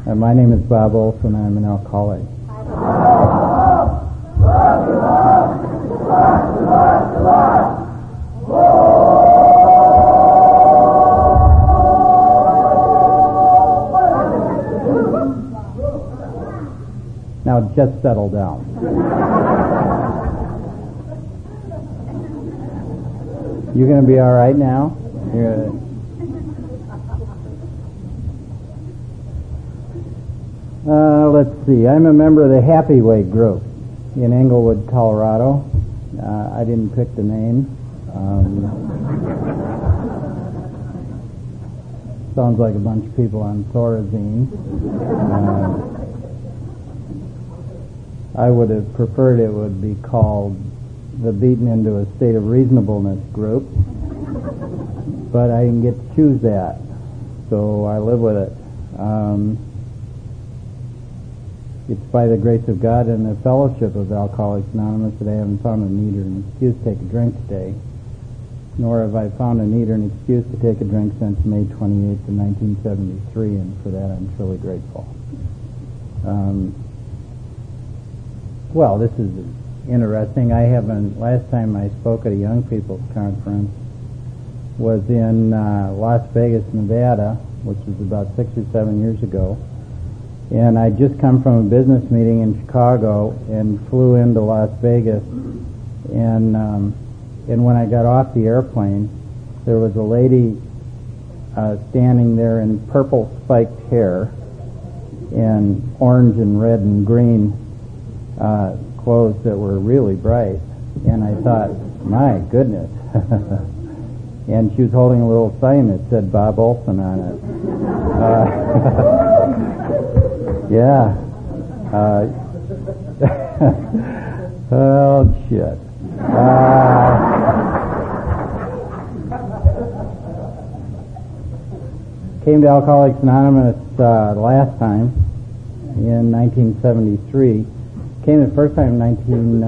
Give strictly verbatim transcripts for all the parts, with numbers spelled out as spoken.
Uh, my name is Bob Olson. I'm an alcoholic. Now just settle down. You're going to be all right now? You're gonna... Uh, let's see. I'm a member of the Happy Way group in Englewood, Colorado. Uh, I didn't pick the name. Um, sounds like a bunch of people on Thorazine. Uh, I would have preferred it would be called the Beaten into a State of Reasonableness group, but I didn't get to choose that, so I live with it. Um, it's by the grace of God and the fellowship of Alcoholics Anonymous that I haven't found a need or an excuse to take a drink today, nor have I found a need or an excuse to take a drink since May twenty-eighth of nineteen seventy-three, and for that I'm truly grateful. Um, Well, this is interesting. I haven't, last time I spoke at a young people's conference was in uh, Las Vegas, Nevada, which was about six or seven years ago. And I'd just come from a business meeting in Chicago and flew into Las Vegas. And, um, and when I got off the airplane, there was a lady uh, standing there in purple spiked hair and orange and red and green Uh, clothes that were really bright, and I thought, my goodness. And she was holding a little sign that said Bob Olson on it. Uh, yeah. Uh, oh, shit. Uh, came to Alcoholics Anonymous uh, last time in nineteen seventy-three. Came the first time in nineteen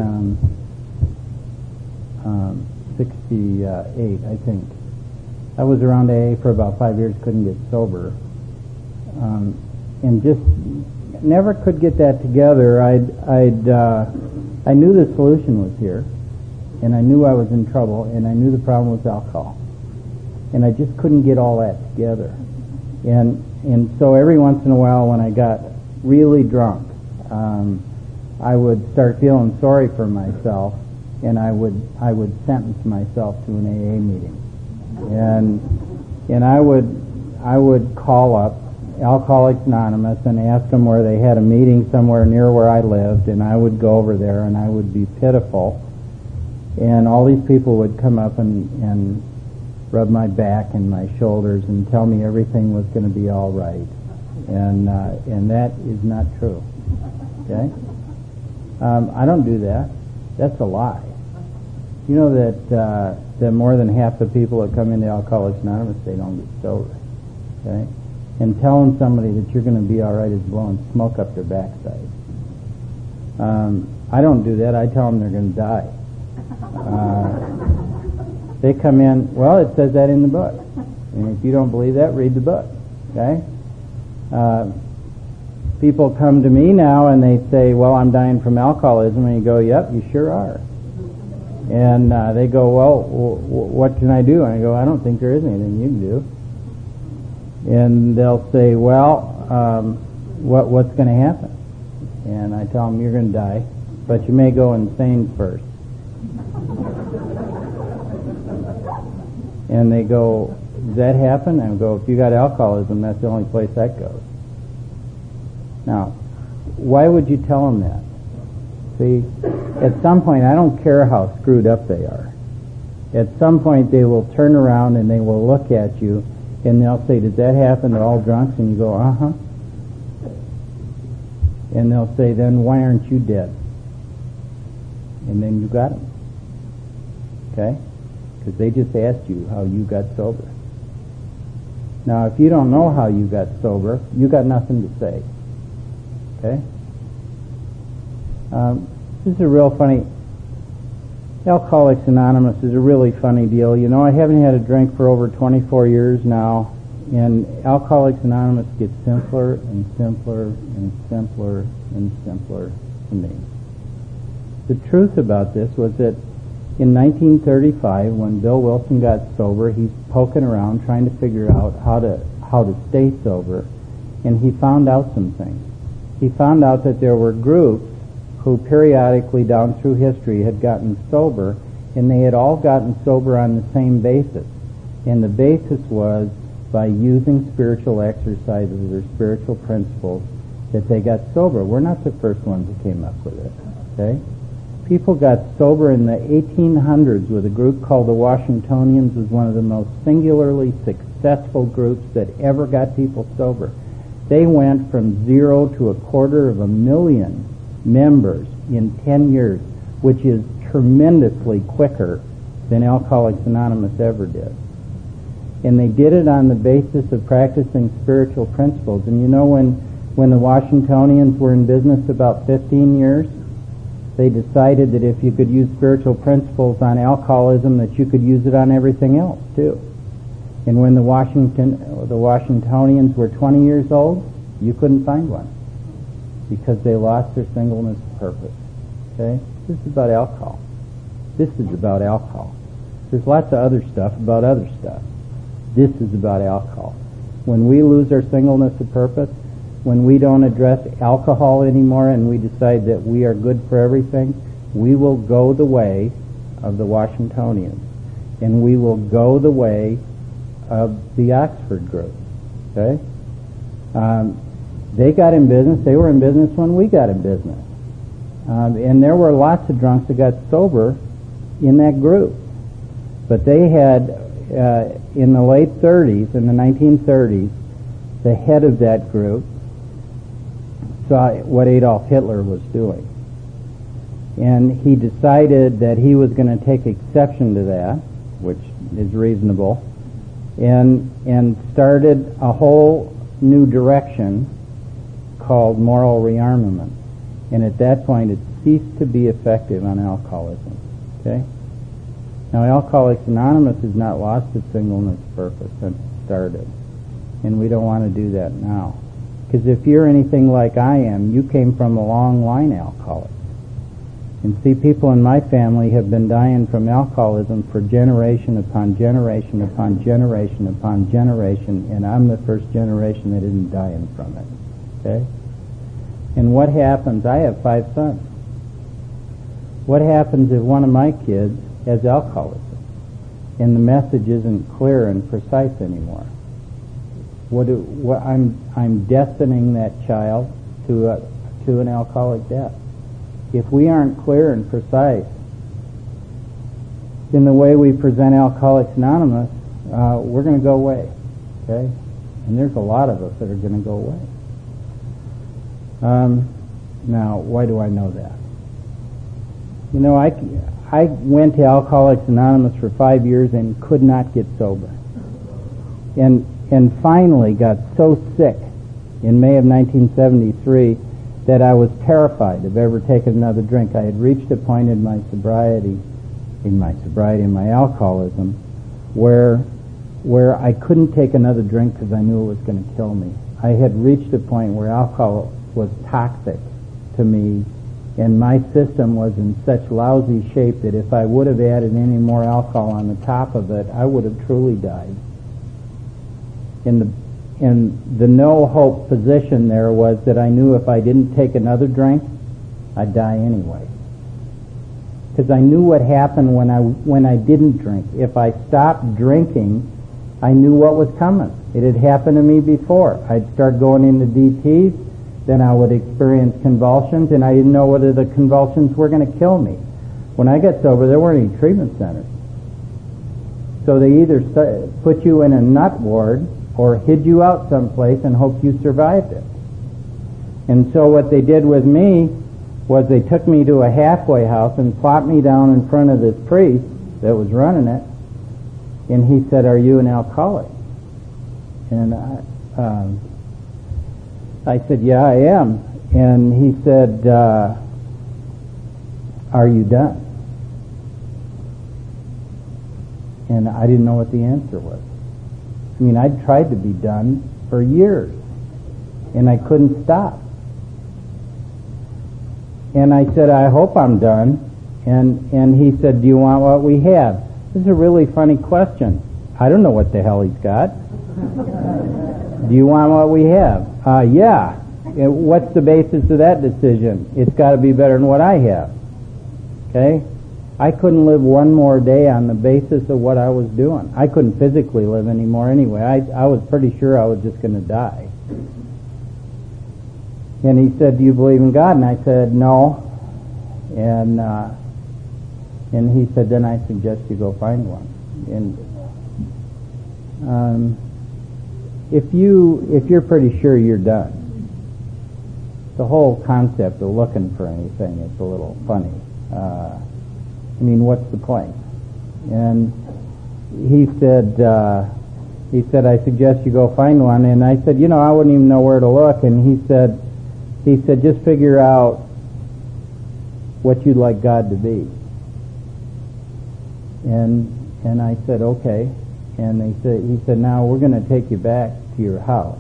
sixty-eight, I think. I was around A A for about five years, couldn't get sober, um, and just never could get that together. I'd, I'd, uh, I knew the solution was here, and I knew I was in trouble, and I knew the problem was alcohol, and I just couldn't get all that together. And and so every once in a while, when I got really drunk, um, I would start feeling sorry for myself, and I would I would sentence myself to an A A meeting, and and I would I would call up Alcoholics Anonymous and ask them where they had a meeting somewhere near where I lived, and I would go over there and I would be pitiful, and all these people would come up and and rub my back and my shoulders and tell me everything was going to be all right, and uh, and that is not true. Okay. Um, I don't do that. That's a lie. You know that uh, that more than half the people that come into Alcoholics Anonymous, they don't get sober. Okay? And telling somebody that you're going to be all right is blowing smoke up their backside. Um, I don't do that. I tell them they're going to die. Uh, they come in, well, it says that in the book. And if you don't believe that, read the book. Okay? Uh, People come to me now and they say, well, I'm dying from alcoholism. And you go, yep, you sure are. And uh, they go, well, w- w- what can I do? And I go, I don't think there is anything you can do. And they'll say, well, um, what what's going to happen? And I tell them, you're going to die, but you may go insane first. And they go, does that happen? And I go, if you got alcoholism, that's the only place that goes. Now, why would you tell them that? See, at some point, I don't care how screwed up they are. At some point, they will turn around and they will look at you and they'll say, does that happen to all drunks? And you go, uh-huh. And they'll say, then why aren't you dead? And then you got them. Okay? Because they just asked you how you got sober. Now, if you don't know how you got sober, you got nothing to say. Okay? Um, this is a real funny... Alcoholics Anonymous is a really funny deal. You know, I haven't had a drink for over twenty-four years now, And Alcoholics Anonymous gets simpler and simpler and simpler and simpler to me. The truth about this was that in nineteen thirty-five, when Bill Wilson got sober, he's poking around trying to figure out how to how to stay sober, and he found out some things. He found out that there were groups who periodically down through history had gotten sober, and they had all gotten sober on the same basis. And the basis was by using spiritual exercises or spiritual principles that they got sober. We're not the first ones who came up with it, okay? People got sober in the eighteen hundreds with a group called the Washingtonians. It was one of the most singularly successful groups that ever got people sober. They went from zero to a quarter of a million members in ten years, which is tremendously quicker than Alcoholics Anonymous ever did. And they did it on the basis of practicing spiritual principles. And you know, when, when the Washingtonians were in business about fifteen years, they decided that if you could use spiritual principles on alcoholism, that you could use it on everything else too. And when the Washington, the Washingtonians were twenty years old, you couldn't find one because they lost their singleness of purpose. Okay? This is about alcohol. This is about alcohol. There's lots of other stuff about other stuff. This is about alcohol. When we lose our singleness of purpose, when we don't address alcohol anymore and we decide that we are good for everything, we will go the way of the Washingtonians. And we will go the way of the Oxford group. Okay? Um, they got in business. They were in business when we got in business. Um, and there were lots of drunks that got sober in that group. But they had, uh, in the late thirties, in the nineteen thirties, the head of that group saw what Adolf Hitler was doing. And he decided that he was going to take exception to that, which is reasonable, and and started a whole new direction called moral rearmament. And at that point, it ceased to be effective on alcoholism. Okay? Now, Alcoholics Anonymous has not lost its singleness purpose since it started. And we don't want to do that now. Because if you're anything like I am, you came from a long line alcoholic. And see, people in my family have been dying from alcoholism for generation upon generation upon generation upon generation, and I'm the first generation that isn't dying from it. Okay? And what happens? I have five sons. What happens if one of my kids has alcoholism and the message isn't clear and precise anymore? What do, what, I'm I'm destining that child to a, to an alcoholic death. If we aren't clear and precise in the way we present Alcoholics Anonymous, uh, we're going to go away. Okay, and there's a lot of us that are going to go away. Um, now, why do I know that? You know, I I went to Alcoholics Anonymous for five years and could not get sober, and and finally got so sick in May of nineteen seventy-three that I was terrified of ever taking another drink. I had reached a point in my sobriety, in my sobriety, in my alcoholism, where where I couldn't take another drink because I knew it was going to kill me. I had reached a point where alcohol was toxic to me, and my system was in such lousy shape that if I would have added any more alcohol on the top of it, I would have truly died. In the in the no-hope position there was that I knew if I didn't take another drink, I'd die anyway. Because I knew what happened when I when I didn't drink. If I stopped drinking, I knew what was coming. It had happened to me before. I'd start going into D Ts, then I would experience convulsions, and I didn't know whether the convulsions were going to kill me. When I got sober, there weren't any treatment centers. So they either st- put you in a nut ward or hid you out someplace and hoped you survived it. And so what they did with me was they took me to a halfway house and plopped me down in front of this priest that was running it, and he said, "Are you an alcoholic?" And I, um, I said, "Yeah, I am." And he said, uh, "Are you done?" And I didn't know what the answer was. I mean, I'd tried to be done for years, and I couldn't stop. And I said, I hope I'm done. And and he said, do you want what we have? This is a really funny question. I don't know what the hell he's got. Do you want what we have? Uh, yeah. And what's the basis of that decision? It's got to be better than what I have. Okay? I couldn't live one more day on the basis of what I was doing. I couldn't physically live anymore anyway. I, I was pretty sure I was just going to die. And he said, do you believe in God? And I said, no. And uh, and he said, then I suggest you go find one. And um, if you if you're pretty sure you're done, the whole concept of looking for anything is a little funny. Uh, I mean, what's the point? And he said, uh, he said, I suggest you go find one. And I said, you know, I wouldn't even know where to look. And he said, he said, just figure out what you'd like God to be. And and I said, okay. And they said, he said, now we're going to take you back to your house.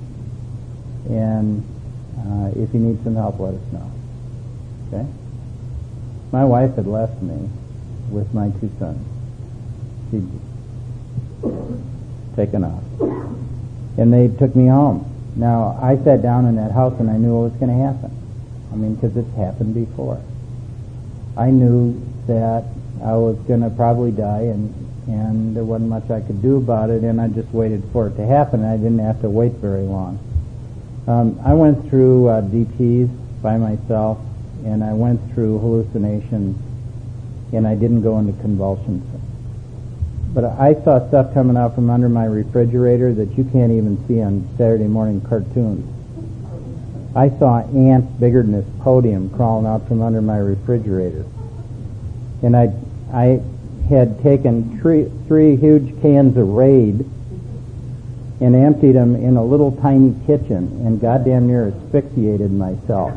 And uh, if you need some help, let us know. Okay? My wife had left me with my two sons. She'd taken off. And they took me home. Now, I sat down in that house and I knew what was going to happen. I mean, because it's happened before. I knew that I was going to probably die, and, and there wasn't much I could do about it, and I just waited for it to happen, and I didn't have to wait very long. Um, I went through uh, D Ts by myself, and I went through hallucinations, and I didn't go into convulsions. But I saw stuff coming out from under my refrigerator that you can't even see on Saturday morning cartoons. I saw ants bigger than this podium crawling out from under my refrigerator. And I I had taken three, three huge cans of Raid and emptied them in a little tiny kitchen and goddamn near asphyxiated myself.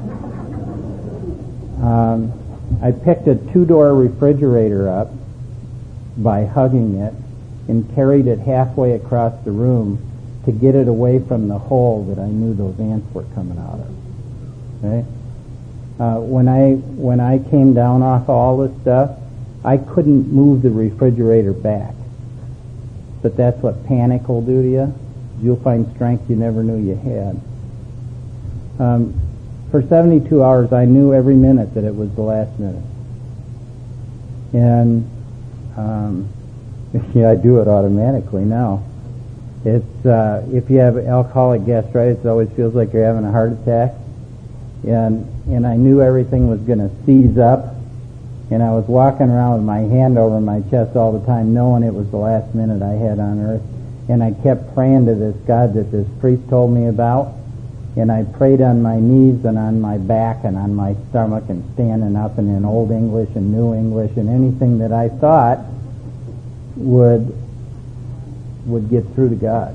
Um, I picked a two-door refrigerator up by hugging it and carried it halfway across the room to get it away from the hole that I knew those ants were coming out of. Okay? Uh, when I when I came down off all this stuff, I couldn't move the refrigerator back. But that's what panic will do to you. You'll find strength you never knew you had. Um, for seventy-two hours, I knew every minute that it was the last minute. And um, yeah, I do it automatically now. It's uh, if you have alcoholic gastritis, it always feels like you're having a heart attack. And and I knew everything was going to seize up, and I was walking around with my hand over my chest all the time, knowing it was the last minute I had on earth. And I kept praying to this God that this priest told me about, and I prayed on my knees and on my back and on my stomach and standing up and in Old English and New English and anything that I thought would would get through to God.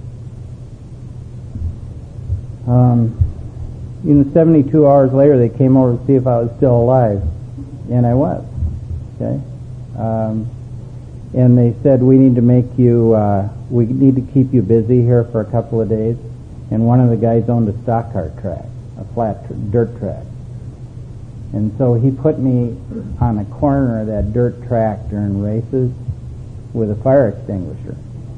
Um, you know, seventy-two hours later, they came over to see if I was still alive, and I was. Okay, um, and they said, we need to make you, uh, we need to keep you busy here for a couple of days. And one of the guys owned a stock car track, a flat tr- dirt track. And so he put me on a corner of that dirt track during races with a fire extinguisher.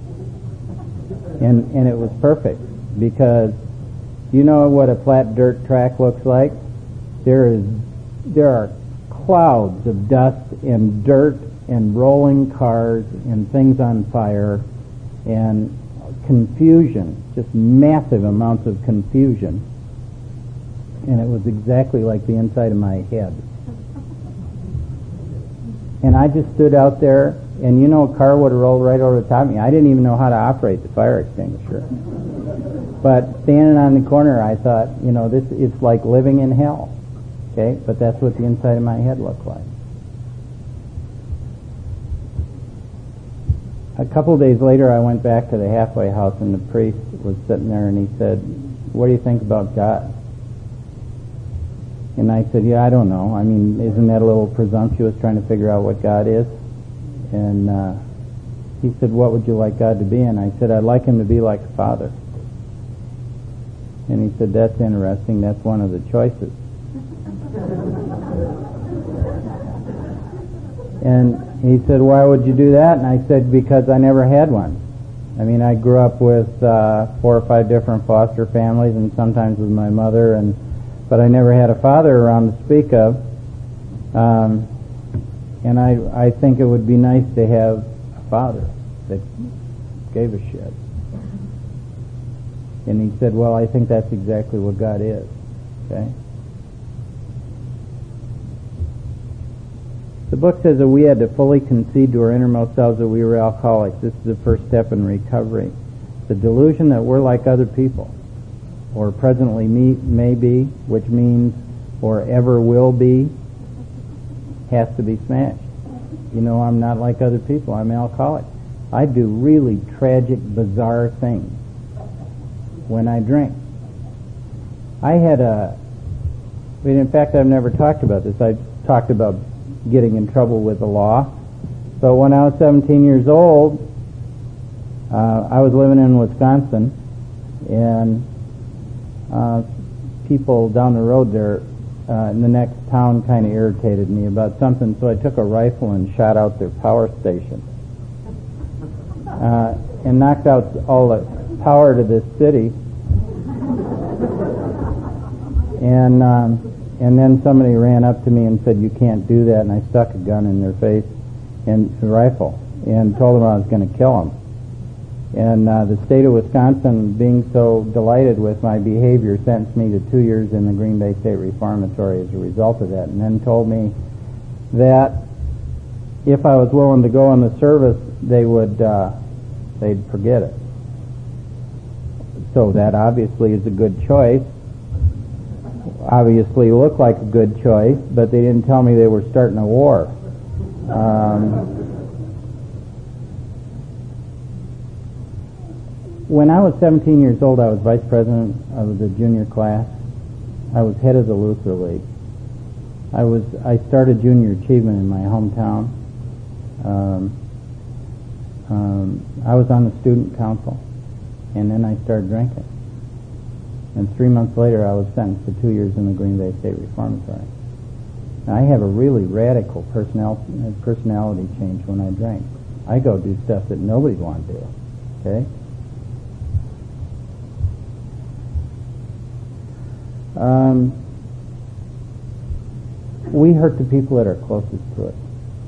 And and it was perfect, because you know what a flat dirt track looks like? There is there are clouds of dust and dirt and rolling cars and things on fire and confusion, just massive amounts of confusion. And it was exactly like the inside of my head. And I just stood out there, and you know, a car would have rolled right over the top of me. I didn't even know how to operate the fire extinguisher. But standing on the corner, I thought, you know, this is like living in hell. Okay? But that's what the inside of my head looked like. A couple of days later, I went back to the halfway house, and the priest was sitting there, and he said, what do you think about God? And I said, yeah, I don't know. I mean, isn't that a little presumptuous, trying to figure out what God is? And uh, he said, what would you like God to be? And I said, I'd like him to be like a father. And he said, that's interesting. That's one of the choices. And he said, why would you do that? And I said, because I never had one. I mean, I grew up with uh, four or five different foster families, and sometimes with my mother, and but I never had a father around to speak of. Um, and I, I think it would be nice to have a father that gave a shit. And he said, well, I think that's exactly what God is. Okay? The book says that we had to fully concede to our innermost selves that we were alcoholics. This is the first step in recovery. The delusion that we're like other people, or presently me, may be, which means or ever will be, has to be smashed. You know, I'm not like other people. I'm an alcoholic. I do really tragic, bizarre things when I drink. I had a, I mean, in fact, I've never talked about this. I talked about getting in trouble with the law. So when I was seventeen years old, uh, I was living in Wisconsin, and uh, people down the road there uh, in the next town kind of irritated me about something, so I took a rifle and shot out their power station uh, and knocked out all the power to this city. And um, And then somebody ran up to me and said, you can't do that, and I stuck a gun in their face, and a rifle, and told them I was going to kill them. And uh, the state of Wisconsin, being so delighted with my behavior, sentenced me to two years in the Green Bay State Reformatory as a result of that, and then told me that if I was willing to go in the service, they would, uh, they'd forget it. So that obviously is a good choice. Obviously looked like a good choice, but they didn't tell me they were starting a war. Um, when I was seventeen years old, I was vice president of the junior class. I was head of the Luther League. I was I started junior achievement in my hometown. Um, um, I was on the student council, and then I started drinking. And three months later, I was sentenced to two years in the Green Bay State Reformatory. Now, I have a really radical personality, personality change when I drink. I go do stuff that nobody wants to do. Okay? Um, we hurt the people that are closest to us.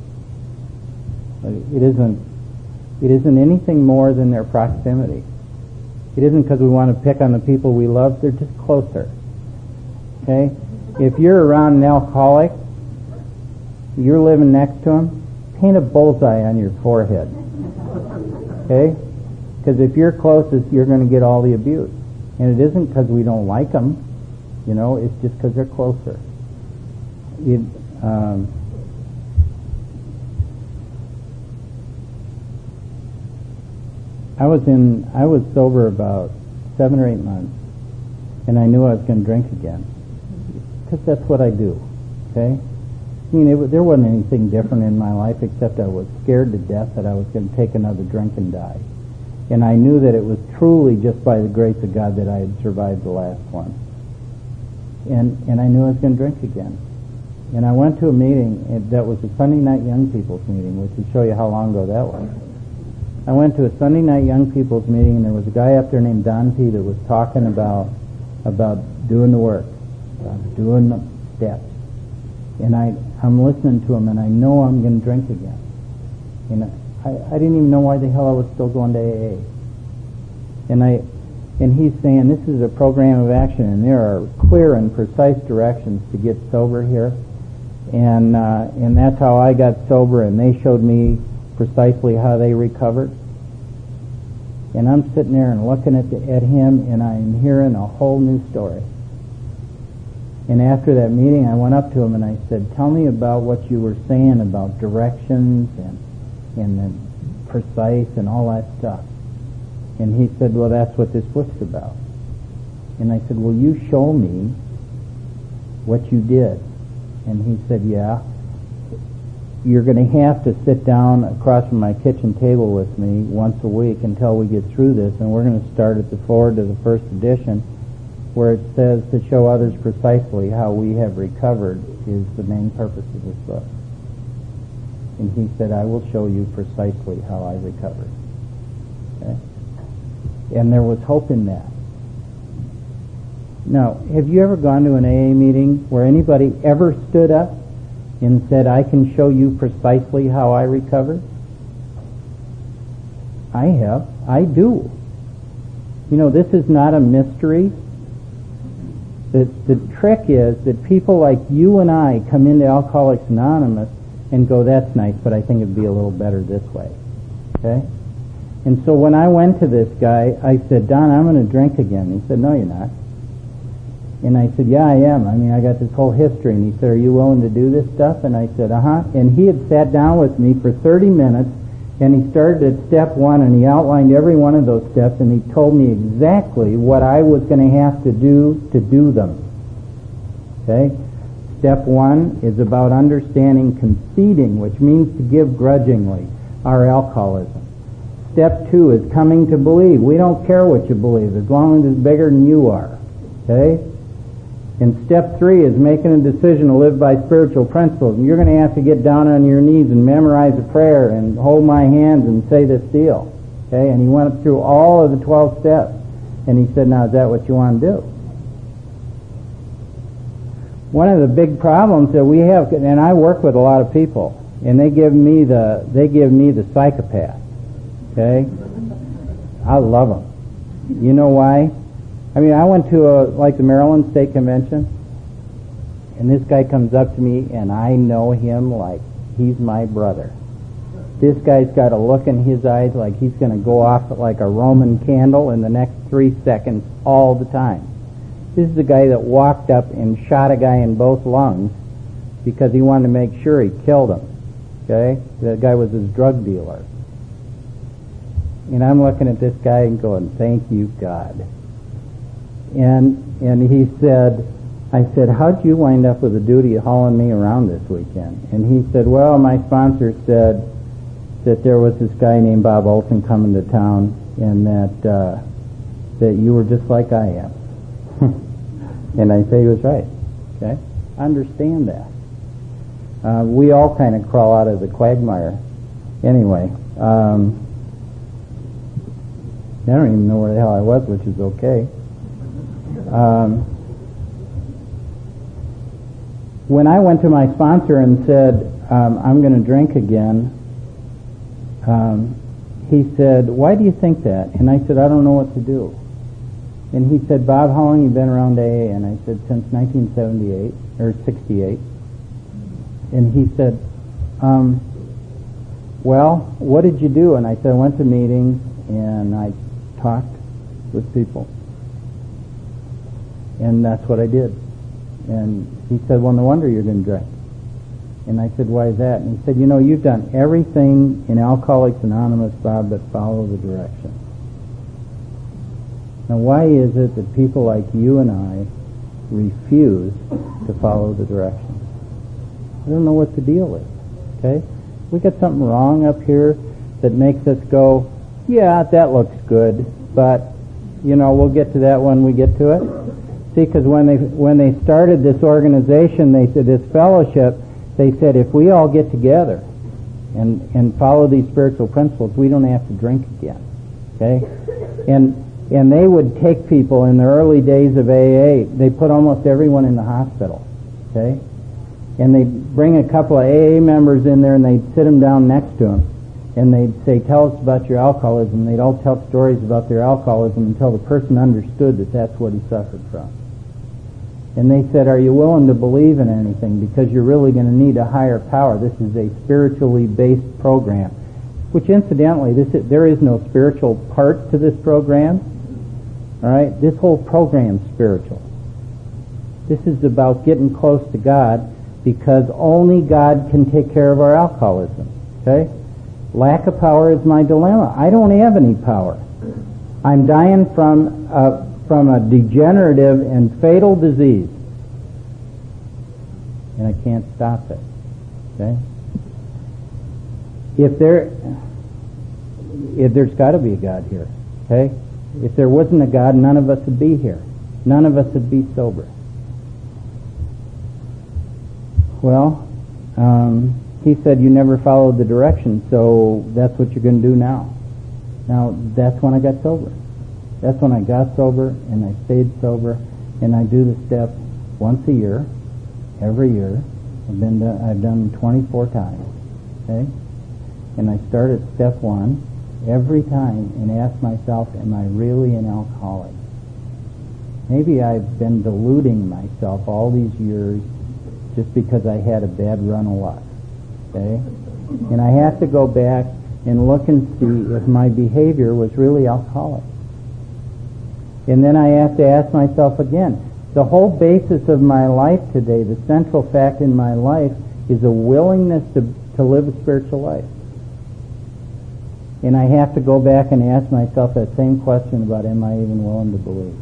It isn't. It isn't anything more than their proximity. It isn't because we want to pick on the people we love. They're just closer. Okay? If you're around an alcoholic, you're living next to him, paint a bullseye on your forehead. Okay? Because if you're closest, you're going to get all the abuse. And it isn't because we don't like them. You know, it's just because they're closer. It, um, I was in, I was sober about seven or eight months, and I knew I was going to drink again, because that's what I do, okay? I mean, it, there wasn't anything different in my life except I was scared to death that I was going to take another drink and die. And I knew that it was truly just by the grace of God that I had survived the last one. And, and I knew I was going to drink again. And I went to a meeting that was a Sunday night young people's meeting, which will show you how long ago that was. I went to a Sunday night young people's meeting, and there was a guy up there named Don P. that was talking about about doing the work, about doing the steps. And I, I'm listening to him, and I know I'm going to drink again. And I, I didn't even know why the hell I was still going to A A. And I, and he's saying this is a program of action, and there are clear and precise directions to get sober here. And uh, and that's how I got sober, and they showed me precisely how they recovered. And I'm sitting there and looking at the, at him, and I'm hearing a whole new story. And after that meeting, I went up to him and I said, "Tell me about what you were saying about directions and and then precise and all that stuff." And he said, "Well, that's what this book's about." And I said, "Will you show me what you did?" And he said, "Yeah." you're going to have to sit down across from my kitchen table with me once a week until we get through this, and we're going to start at the forward to the first edition, where it says to show others precisely how we have recovered is the main purpose of this book. And he said, I will show you precisely how I recovered. Okay? And there was hope in that. Now, have you ever gone to an A A meeting where anybody ever stood up and said, I can show you precisely how I recovered? I have. I do. You know, this is not a mystery. The, the trick is that people like you and I come into Alcoholics Anonymous and go, that's nice, but I think it'd be a little better this way. Okay? And so when I went to this guy, I said, Don, I'm going to drink again. He said, no, you're not. And I said, yeah, I am. I mean, I got this whole history. And he said, are you willing to do this stuff? And I said, uh-huh. And he had sat down with me for thirty minutes, and he started at step one, and he outlined every one of those steps, and he told me exactly what I was going to have to do to do them. Okay? Step one is about understanding conceding, which means to give grudgingly, our alcoholism. Step two is coming to believe. We don't care what you believe, as long as it's bigger than you are. Okay? And step three is making a decision to live by spiritual principles. And you're going to have to get down on your knees and memorize a prayer and hold my hands and say this deal. Okay? And he went through all of the twelve steps. And he said, now is that what you want to do? One of the big problems that we have, and I work with a lot of people, and they give me the they give me the psychopath. Okay? I love them. You know why? I mean, I went to a, like the Maryland State Convention, and this guy comes up to me, and I know him like he's my brother. This guy's got a look in his eyes like he's going to go off like a Roman candle in the next three seconds all the time. This is the guy that walked up and shot a guy in both lungs because he wanted to make sure he killed him. Okay? That guy was his drug dealer. And I'm looking at this guy and going, thank you, God. And and he said, I said, how'd you wind up with the duty of hauling me around this weekend? And he said, well, my sponsor said that there was this guy named Bob Olson coming to town, and that uh, that you were just like I am. And I say he was right. Okay, understand that. Uh, we all kind of crawl out of the quagmire. Anyway, um, I don't even know where the hell I was, which is okay. Um, when I went to my sponsor and said, um, I'm going to drink again, um, he said, why do you think that? And I said, I don't know what to do. And he said, Bob, how long have you been around A A? And I said, since nineteen seventy-eight, or sixty-eight. And he said, um, well, what did you do? And I said, I went to meetings and I talked with people. And that's what I did. And he said, well, no wonder you're going to drink. And I said, why is that? And he said, you know, you've done everything in Alcoholics Anonymous, Bob, but follow the direction. Now, why is it that people like you and I refuse to follow the direction? I don't know what the deal is. Okay? We got something wrong up here that makes us go, yeah, that looks good, but, you know, we'll get to that when we get to it. See, because when they when they started this organization, they said this fellowship, they said if we all get together and and follow these spiritual principles, we don't have to drink again. Okay, and and they would take people in the early days of A A. They put almost everyone in the hospital. Okay, and they'd bring a couple of A A members in there and they'd sit them down next to them, and they'd say, "Tell us about your alcoholism." They'd all tell stories about their alcoholism until the person understood that that's what he suffered from. And they said, are you willing to believe in anything? Because you're really going to need a higher power. This is a spiritually based program. Which incidentally, this is, there is no spiritual part to this program. All right? This whole program's spiritual. This is about getting close to God because only God can take care of our alcoholism. Okay? Lack of power is my dilemma. I don't have any power. I'm dying from a from a degenerative and fatal disease. And I can't stop it. Okay? if there, if there's got to be a God here, okay? If there wasn't a God, none of us would be here. None of us would be sober. Well, um, he said you never followed the directions, so that's what you're going to do now. Now, that's when I got sober. That's when I got sober, and I stayed sober, and I do the steps once a year, every year. I've been done, I've done them twenty-four times, okay? And I start at step one every time and ask myself, am I really an alcoholic? Maybe I've been deluding myself all these years just because I had a bad run of luck, okay? And I have to go back and look and see if my behavior was really alcoholic. And then I have to ask myself again, the whole basis of my life today, the central fact in my life, is a willingness to, to live a spiritual life. And I have to go back and ask myself that same question about, am I even willing to believe?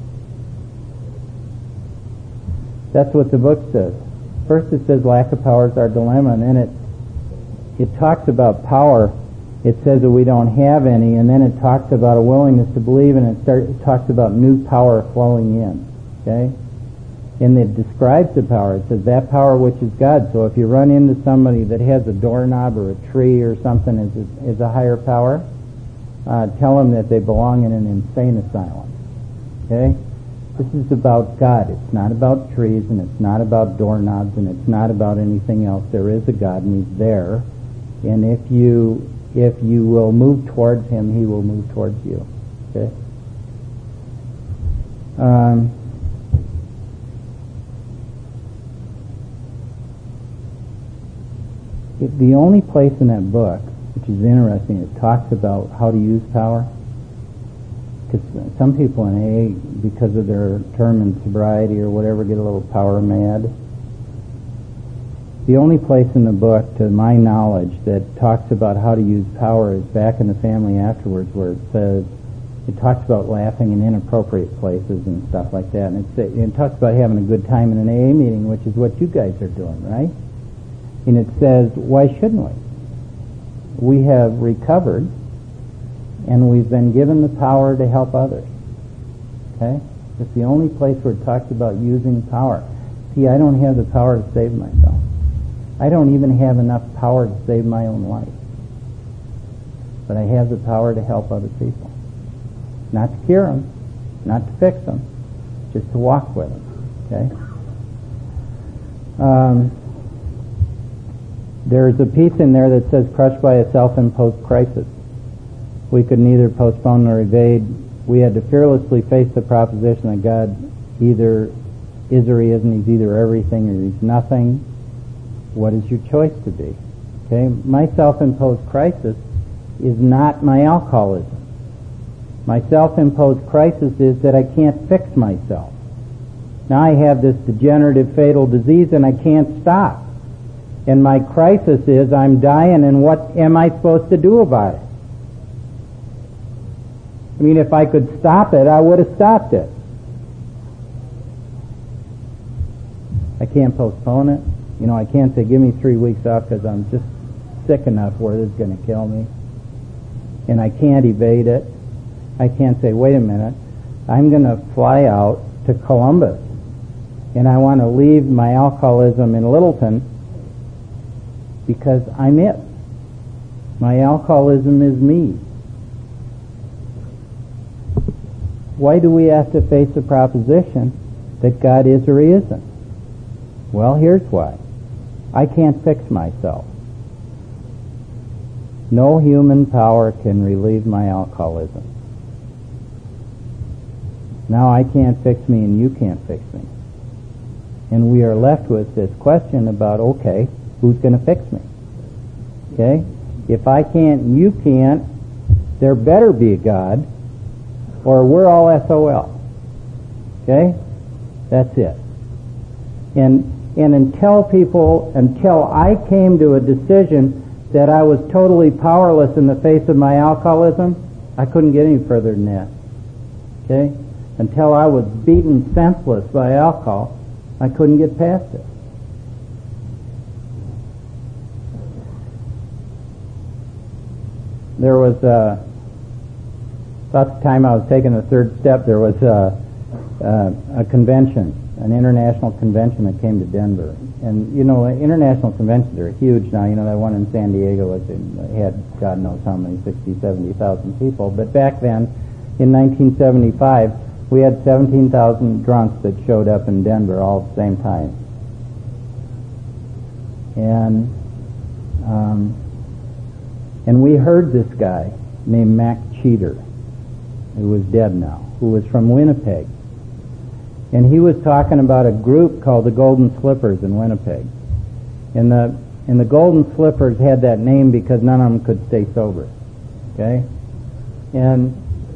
That's what the book says. First it says lack of power is our dilemma, and then it it talks about power. It says that we don't have any, and then it talks about a willingness to believe, and it, start, it talks about new power flowing in. Okay? And it describes the power. It says that power which is God. So if you run into somebody that has a doorknob or a tree or something as a, as a higher power, uh, tell them that they belong in an insane asylum. Okay? This is about God. It's not about trees, and it's not about doorknobs, and it's not about anything else. There is a God, and He's there. And if you if you will move towards Him, He will move towards you. Okay? Um, it, the only place in that book, which is interesting, it talks about how to use power. Because some people in A A, because of their term in sobriety or whatever, get a little power mad. The only place in the book, to my knowledge, that talks about how to use power is back in the Family Afterwards, where it says, it talks about laughing in inappropriate places and stuff like that. And it's, it talks about having a good time in an A A meeting, which is what you guys are doing, right? And it says, why shouldn't we? We have recovered, and we've been given the power to help others. Okay? It's the only place where it talks about using power. See, I don't have the power to save myself. I don't even have enough power to save my own life. But I have the power to help other people. Not to cure them, not to fix them, just to walk with them. Okay? Um, there's a piece in there that says, crushed by a self-imposed crisis. We could neither postpone nor evade. We had to fearlessly face the proposition that God either is or He isn't. He's either everything or He's nothing. What is your choice to be? Okay, my self-imposed crisis is not my alcoholism. My self-imposed crisis is that I can't fix myself. Now I have this degenerative fatal disease and I can't stop. And my crisis is I'm dying, and what am I supposed to do about it? I mean, if I could stop it, I would have stopped it. I can't postpone it. You know, I can't say, give me three weeks off because I'm just sick enough where this is going to kill me. And I can't evade it. I can't say, wait a minute, I'm going to fly out to Columbus and I want to leave my alcoholism in Littleton because I'm it. My alcoholism is me. Why do we have to face the proposition that God is or He isn't? Well, here's why. I can't fix myself. No human power can relieve my alcoholism. Now I can't fix me and you can't fix me. And we are left with this question about, okay, who's going to fix me? Okay? If I can't and you can't, there better be a God, or we're all S O L. Okay? That's it. And and until people, until I came to a decision that I was totally powerless in the face of my alcoholism, I couldn't get any further than that. Okay? Until I was beaten senseless by alcohol, I couldn't get past it. there was uh, about the time I was taking the third step, there was uh, uh, a convention, an international convention that came to Denver. And, you know, international conventions are huge now. You know, that one in San Diego was in, had God knows how many, sixty, seventy thousand people. But back then, in nineteen seventy-five, we had seventeen thousand drunks that showed up in Denver all at the same time. And, um, and we heard this guy named Mac Cheater, who was dead now, who was from Winnipeg. And he was talking about a group called the Golden Slippers in Winnipeg. And the and the Golden Slippers had that name because none of them could stay sober. Okay? And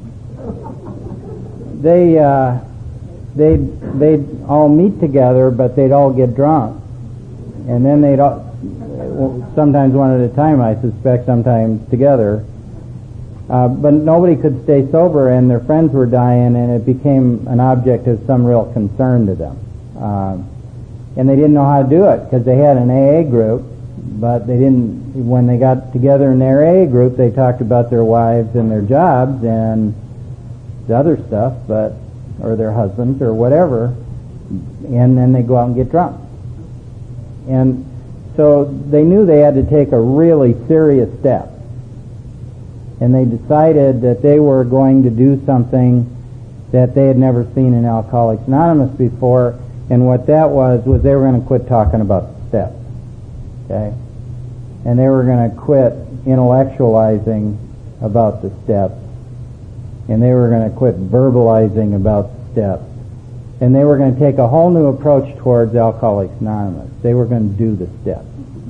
they uh, they'd they'd all meet together, but they'd all get drunk. And then they'd all, sometimes one at a time, I suspect, sometimes together. Uh, but nobody could stay sober, and their friends were dying, and it became an object of some real concern to them. Uh, and they didn't know how to do it, because they had an A A group, but they didn't, when they got together in their A A group, they talked about their wives and their jobs and the other stuff, but, or their husbands or whatever, and then they go out and get drunk. And so they knew they had to take a really serious step. And they decided that they were going to do something that they had never seen in Alcoholics Anonymous before, and what that was, was they were going to quit talking about the steps, okay? And they were going to quit intellectualizing about the steps, and they were going to quit verbalizing about the steps, and they were going to take a whole new approach towards Alcoholics Anonymous. They were going to do the steps.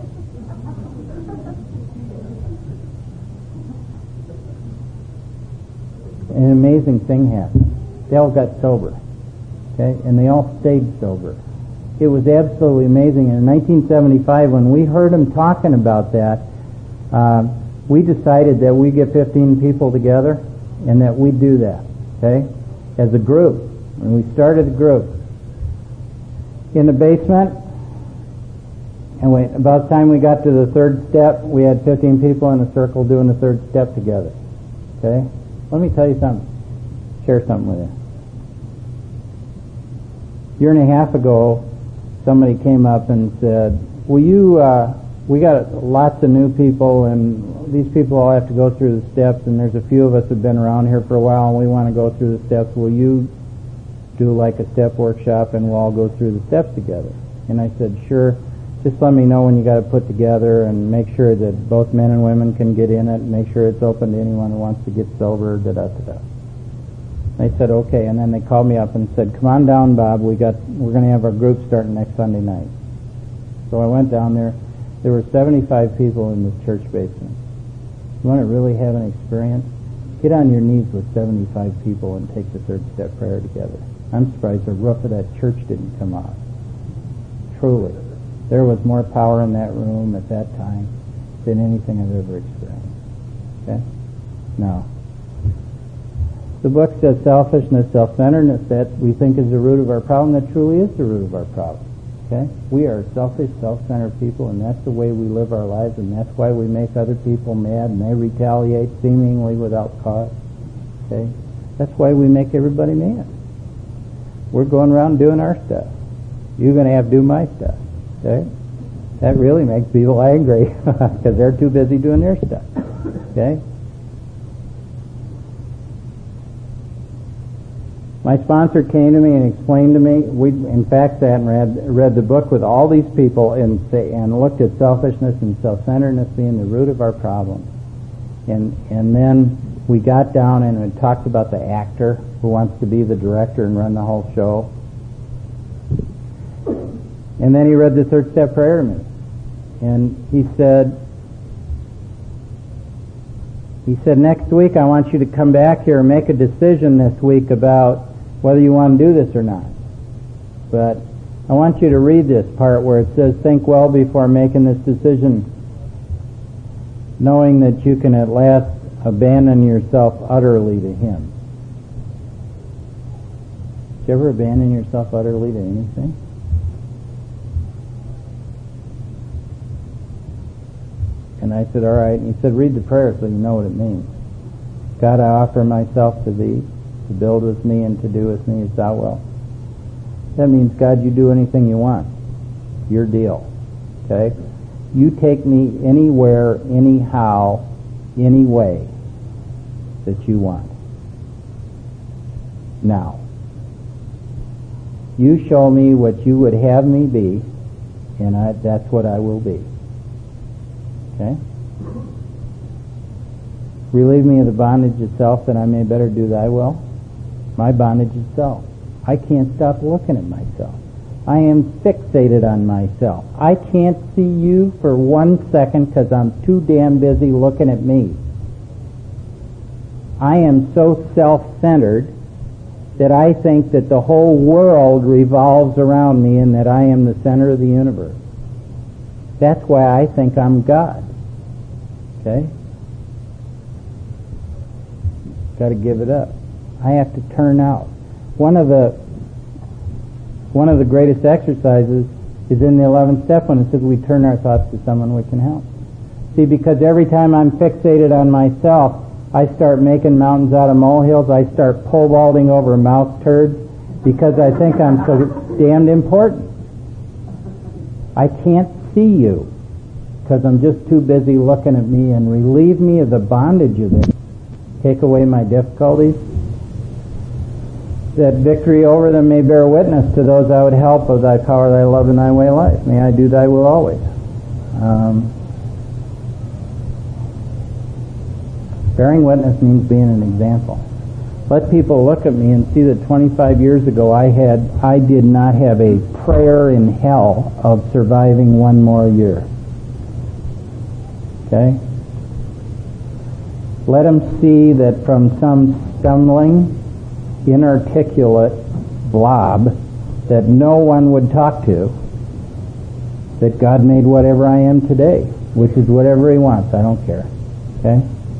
An amazing thing happened. They all got sober, okay, and they all stayed sober. It was absolutely amazing. And in nineteen seventy-five, when we heard them talking about that, uh, we decided that we'd get fifteen people together and that we'd do that, okay, as a group. And we started a group in the basement, and we, about the time we got to the third step, we had fifteen people in a circle doing the third step together, okay? Let me tell you something, share something with you. A year and a half ago, somebody came up and said, will you, uh, we got lots of new people, and these people all have to go through the steps, and there's a few of us who have been around here for a while, and we want to go through the steps. Will you do like a step workshop, and we'll all go through the steps together? And I said, sure. Just let me know when you got it put together, and make sure that both men and women can get in it, and make sure it's open to anyone who wants to get sober, da-da-da-da. They said, okay, and then they called me up and said, come on down, Bob, we got, we're going to have our group starting next Sunday night. So I went down there. There were seventy-five people in this church basement. You want to really have an experience? Get on your knees with seventy-five people and take the third step prayer together. I'm surprised the roof of that church didn't come off. Truly. There was more power in that room at that time than anything I've ever experienced. Okay? Now, the book says selfishness, self-centeredness, that we think is the root of our problem. That truly is the root of our problem. Okay? We are selfish, self-centered people, and that's the way we live our lives, and that's why we make other people mad, and they retaliate seemingly without cause. Okay? That's why we make everybody mad. We're going around doing our stuff. You're going to have to do my stuff. Okay? That really makes people angry because they're too busy doing their stuff. Okay? My sponsor came to me and explained to me, we in fact sat and read, read the book with all these people and, say, and looked at selfishness and self-centeredness being the root of our problem. And, and then we got down and we talked about the actor who wants to be the director and run the whole show. And then he read the third step prayer to me. And he said, he said, next week I want you to come back here and make a decision this week about whether you want to do this or not. But I want you to read this part where it says, think well before making this decision, knowing that you can at last abandon yourself utterly to Him. Did you ever abandon yourself utterly to anything? And I said, all right. And he said, read the prayer so you know what it means. God, I offer myself to thee, to build with me and to do with me as thou wilt. That means, God, you do anything you want. Your deal. Okay? You take me anywhere, anyhow, any way that you want. Now, you show me what you would have me be, and I, that's what I will be. Okay? Relieve me of the bondage of self, that I may better do thy will. My bondage is self. I can't stop looking at myself. I am fixated on myself. I can't see you for one second because I'm too damn busy looking at me. I am so self-centered that I think that the whole world revolves around me and that I am the center of the universe. That's why I think I'm God. Okay? Got to give it up. I have to turn out. One of the one of the greatest exercises is in the eleventh step when it says we turn our thoughts to someone we can help. See, because every time I'm fixated on myself, I start making mountains out of molehills. I start pole vaulting over mouth turds because I think I'm so damned important. I can't see you because I'm just too busy looking at me, and relieve me of the bondage of it. Take away my difficulties, that victory over them may bear witness to those I would help of thy power, thy love, and thy way of life. May I do thy will always. Um, bearing witness means being an example. Let people look at me and see that twenty-five years ago I had, I did not have a prayer in hell of surviving one more year. Okay? Let them see that from some stumbling, inarticulate blob that no one would talk to, that God made whatever I am today, which is whatever He wants. I don't care. Okay?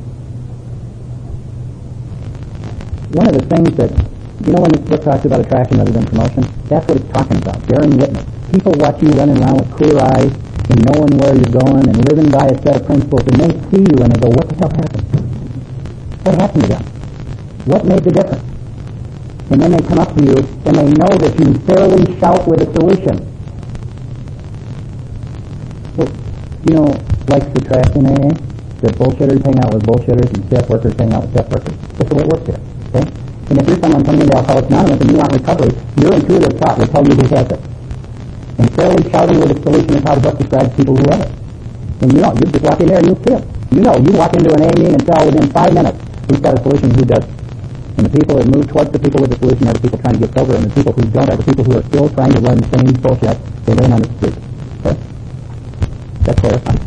One of the things that, you know when this book talks about attraction rather than promotion, that's what it's talking about, bearing witness. People watch you running around with clear eyes and knowing where you're going and living by a set of principles, and they see you and they go, what the hell happened? What happened to them? What made the difference? And then they come up to you and they know that you fairly shout with a solution. Well, you know, like the trash in A A, that bullshitters hang out with bullshitters and staff workers hang out with staff workers. That's the way it works here. Okay? And if you're someone coming into Alcoholics Anonymous and you want recovery, your intuitive thought will tell you who has it. And fairly shouting with a solution is how the book describes people who have it. And you know, you just walk in there and you'll see it. You know, you walk into an A A meeting and tell within five minutes who's got a solution and who doesn't. And the people that move towards the people with the solution are the people trying to get sober, and the people who don't are the people who are still trying to run the same bullshit they ran on the street. Okay? That's clarifying.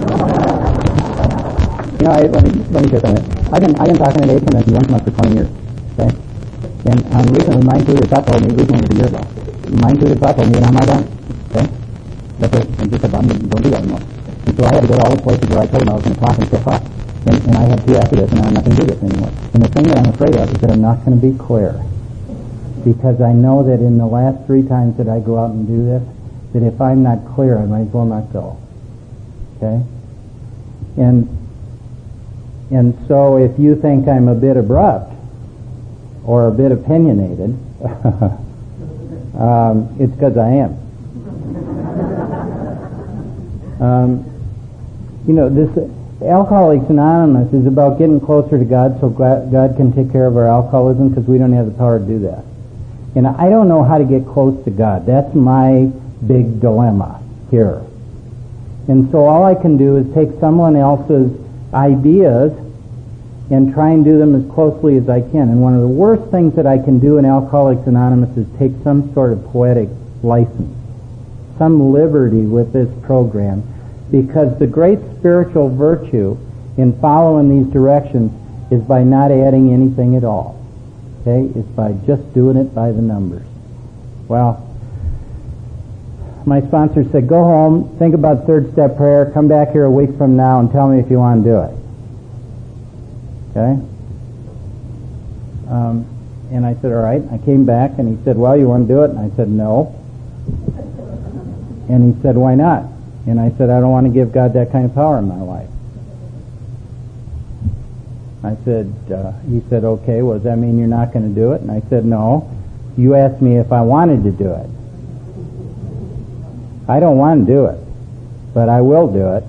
You know, I, let me let me share something. I've been I've been talking at A A conventions once a month for twenty years. Okay? And um, recently, my intuitive thought told me, recently was a year ago, my intuitive thought told me that I'm not done. Okay? That's it. And just said, don't do that anymore. And so I had to go to all the places where I told them I was going to talk and still talk. And, and I have two after this, and I'm not going to do this anymore. And the thing that I'm afraid of is that I'm not going to be clear. Because I know that in the last three times that I go out and do this, that if I'm not clear, I might as well not go. Okay? And and so if you think I'm a bit abrupt or a bit opinionated, um, it's because I am. um, you know, this... Alcoholics Anonymous is about getting closer to God so God can take care of our alcoholism, because we don't have the power to do that. And I don't know how to get close to God. That's my big dilemma here. And so all I can do is take someone else's ideas and try and do them as closely as I can. And one of the worst things that I can do in Alcoholics Anonymous is take some sort of poetic license, some liberty with this program. Because the great spiritual virtue in following these directions is by not adding anything at all. Okay? It's by just doing it by the numbers. Well, my sponsor said, go home, think about third step prayer, come back here a week from now and tell me if you want to do it. Okay? Um, and I said, all right. I came back and he said, well, you want to do it? And I said, no. And he said, why not? And I said, I don't want to give God that kind of power in my life. I said, uh, he said, okay, well, does that mean you're not going to do it? And I said, no. You asked me if I wanted to do it. I don't want to do it, but I will do it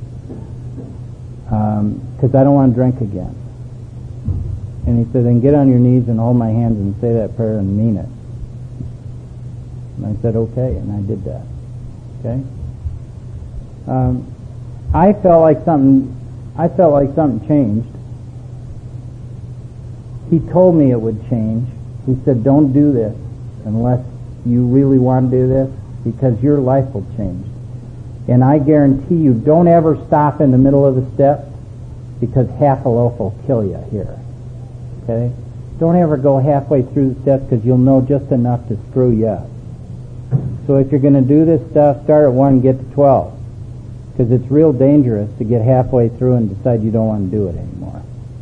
because um, I don't want to drink again. And he said, then get on your knees and hold my hands and say that prayer and mean it. And I said, okay, and I did that. Okay? Um, I felt like something, I felt like something changed. He told me it would change. He said, don't do this unless you really want to do this, because your life will change. And I guarantee you, don't ever stop in the middle of the steps, because half a loaf will kill you here. Okay? Don't ever go halfway through the steps, because you'll know just enough to screw you up. So if you're going to do this stuff, start at one and get to twelve. Because it's real dangerous to get halfway through and decide you don't want to do it anymore.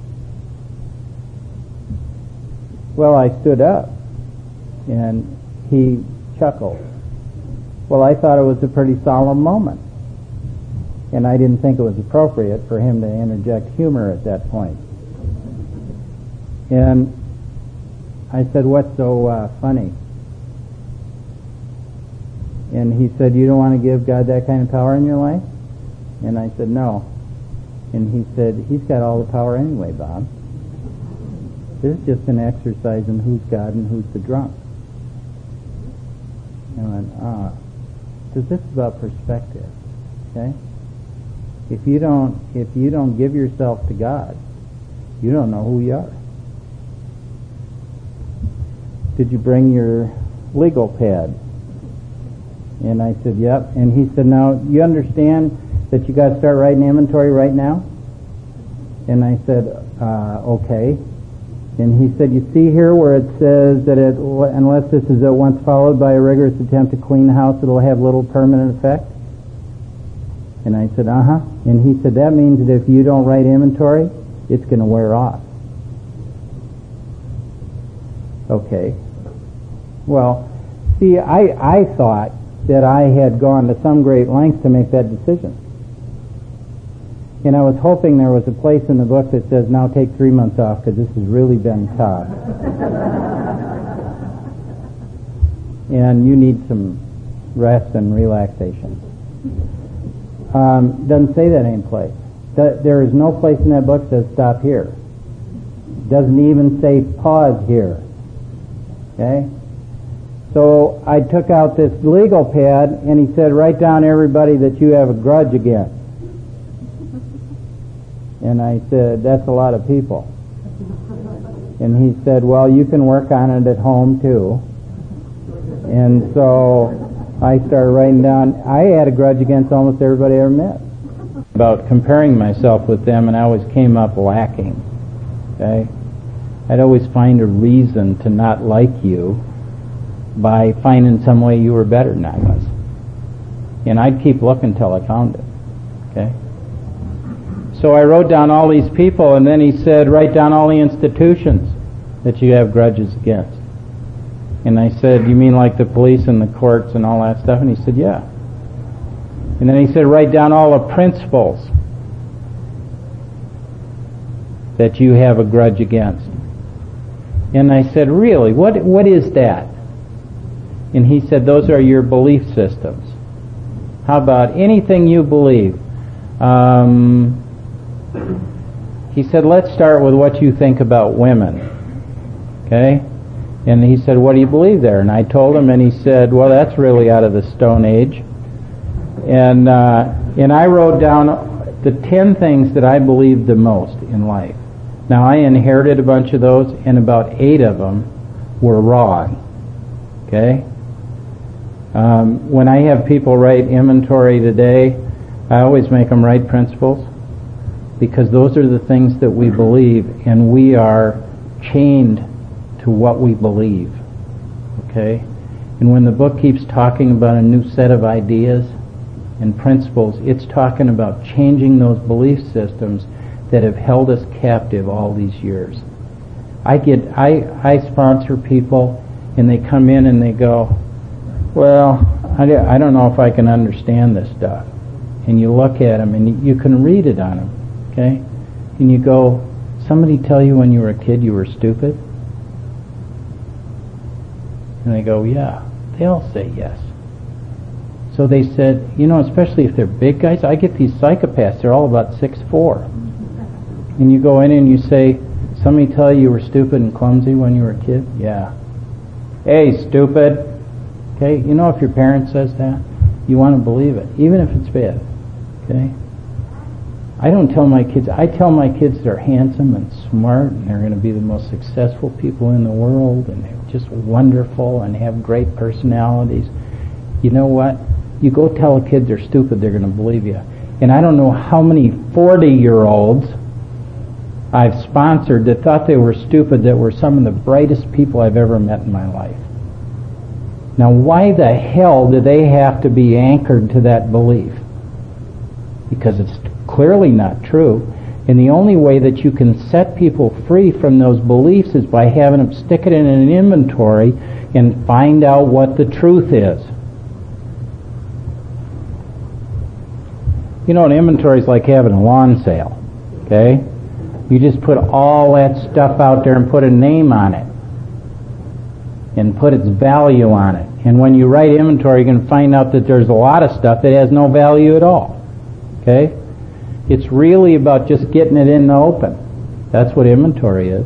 Well, I stood up, and he chuckled. Well, I thought it was a pretty solemn moment, and I didn't think it was appropriate for him to interject humor at that point. And I said, what's so uh, funny? And he said, you don't want to give God that kind of power in your life? And I said, no. And he said, he's got all the power anyway, Bob. This is just an exercise in who's God and who's the drunk. And I went, ah. Because this is about perspective, okay? If you don't, if you don't give yourself to God, you don't know who you are. Did you bring your legal pad? And I said, yep. And he said, now, you understand that you got to start writing inventory right now? And I said, uh, okay. And he said, you see here where it says that it, unless this is at once followed by a rigorous attempt to clean the house, it'll have little permanent effect? And I said, uh-huh. And he said, that means that if you don't write inventory, it's going to wear off. Okay. Well, see, I, I thought that I had gone to some great lengths to make that decision. And I was hoping there was a place in the book that says, now take three months off because this has really been tough. And you need some rest and relaxation. Um, doesn't say that any place. There is no place in that book that says stop here. Doesn't even say pause here. Okay? So I took out this legal pad and he said, write down everybody that you have a grudge against. And I said, that's a lot of people. And he said, well, you can work on it at home too. And so I started writing down, I had a grudge against almost everybody I ever met. About comparing myself with them, and I always came up lacking. Okay? I'd always find a reason to not like you by finding some way you were better than I was. And I'd keep looking till I found it. Okay? So I wrote down all these people, and then he said, write down all the institutions that you have grudges against. And I said, you mean like the police and the courts and all that stuff? And he said, yeah. And then he said, write down all the principles that you have a grudge against. And I said, really? What what is that? And he said, those are your belief systems. How about anything you believe? Um... He said, let's start with what you think about women. Okay? And he said, what do you believe there? And I told him, and he said, well, that's really out of the Stone Age. And uh, and I wrote down the ten things that I believed the most in life. Now, I inherited a bunch of those, and about eight of them were wrong. Okay? Um, when I have people write inventory today, I always make them write principles, because those are the things that we believe, and we are chained to what we believe. Okay? And when the book keeps talking about a new set of ideas and principles, it's talking about changing those belief systems that have held us captive all these years. I get, I, I sponsor people, and they come in and they go, well, I, I don't know if I can understand this stuff. And you look at them, and you can read it on them. Okay? And you go, somebody tell you when you were a kid you were stupid? And they go, yeah. They all say yes. So they said, you know, especially if they're big guys, I get these psychopaths, they're all about six foot four. And you go in and you say, somebody tell you you were stupid and clumsy when you were a kid? Yeah. Hey, stupid. Okay, you know if your parent says that, you want to believe it, even if it's bad. Okay? I don't tell my kids, I tell my kids they're handsome and smart and they're going to be the most successful people in the world and they're just wonderful and have great personalities. You know what? You go tell a kid they're stupid, they're going to believe you. And I don't know how many forty-year-olds I've sponsored that thought they were stupid that were some of the brightest people I've ever met in my life. Now, why the hell do they have to be anchored to that belief? Because it's clearly not true. And the only way that you can set people free from those beliefs is by having them stick it in an inventory and find out what the truth is. You know, an inventory is like having a lawn sale, okay? You just put all that stuff out there and put a name on it and put its value on it. And when you write inventory, you can find out that there's a lot of stuff that has no value at all, okay? It's really about just getting it in the open. That's what inventory is.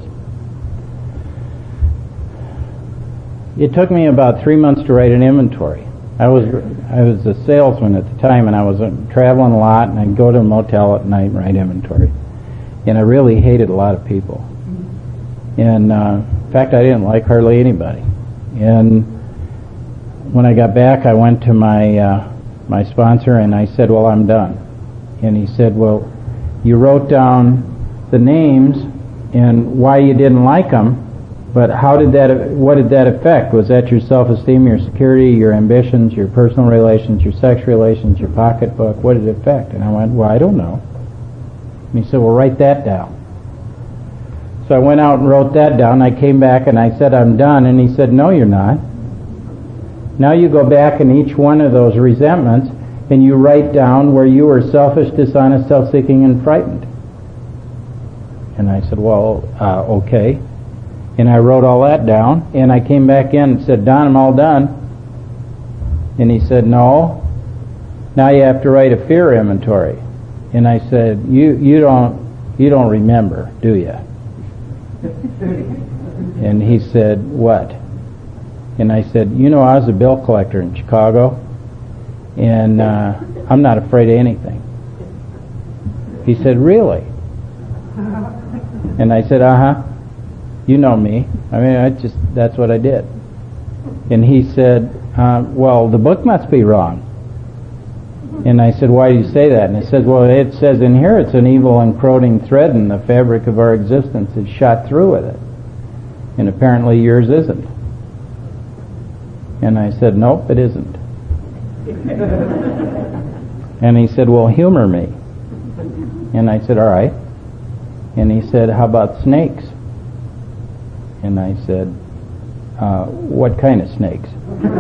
It took me about three months to write an inventory. I was I was a salesman at the time, and I was uh, traveling a lot, and I'd go to a motel at night and write inventory. And I really hated a lot of people. And uh, in fact, I didn't like hardly anybody. And when I got back, I went to my uh, my sponsor, and I said, well, I'm done. And he said, well, you wrote down the names and why you didn't like them, but how did that, what did that affect? Was that your self-esteem, your security, your ambitions, your personal relations, your sex relations, your pocketbook? What did it affect? And I went, well, I don't know. And he said, well, write that down. So I went out and wrote that down. I came back and I said, I'm done. And he said, no, you're not. Now you go back in each one of those resentments and you write down where you were selfish, dishonest, self-seeking, and frightened. And I said, well, uh, okay. And I wrote all that down, and I came back in and said, Don, I'm all done. And he said, no, now you have to write a fear inventory. And I said, you you don't you don't remember, do you? And he said, what? And I said, you know, I was a bill collector in Chicago, and uh, I'm not afraid of anything. He said, really? And I said, uh-huh. You know me. I mean, I just, that's what I did. And he said, uh, well, the book must be wrong. And I said, why do you say that? And he said, well, it says in here it's an evil encroaching thread in the fabric of our existence. It's shot through with it. And apparently yours isn't. And I said, nope, it isn't. And he said, well, humor me. And I said, all right. And he said, how about snakes? And I said, uh, what kind of snakes?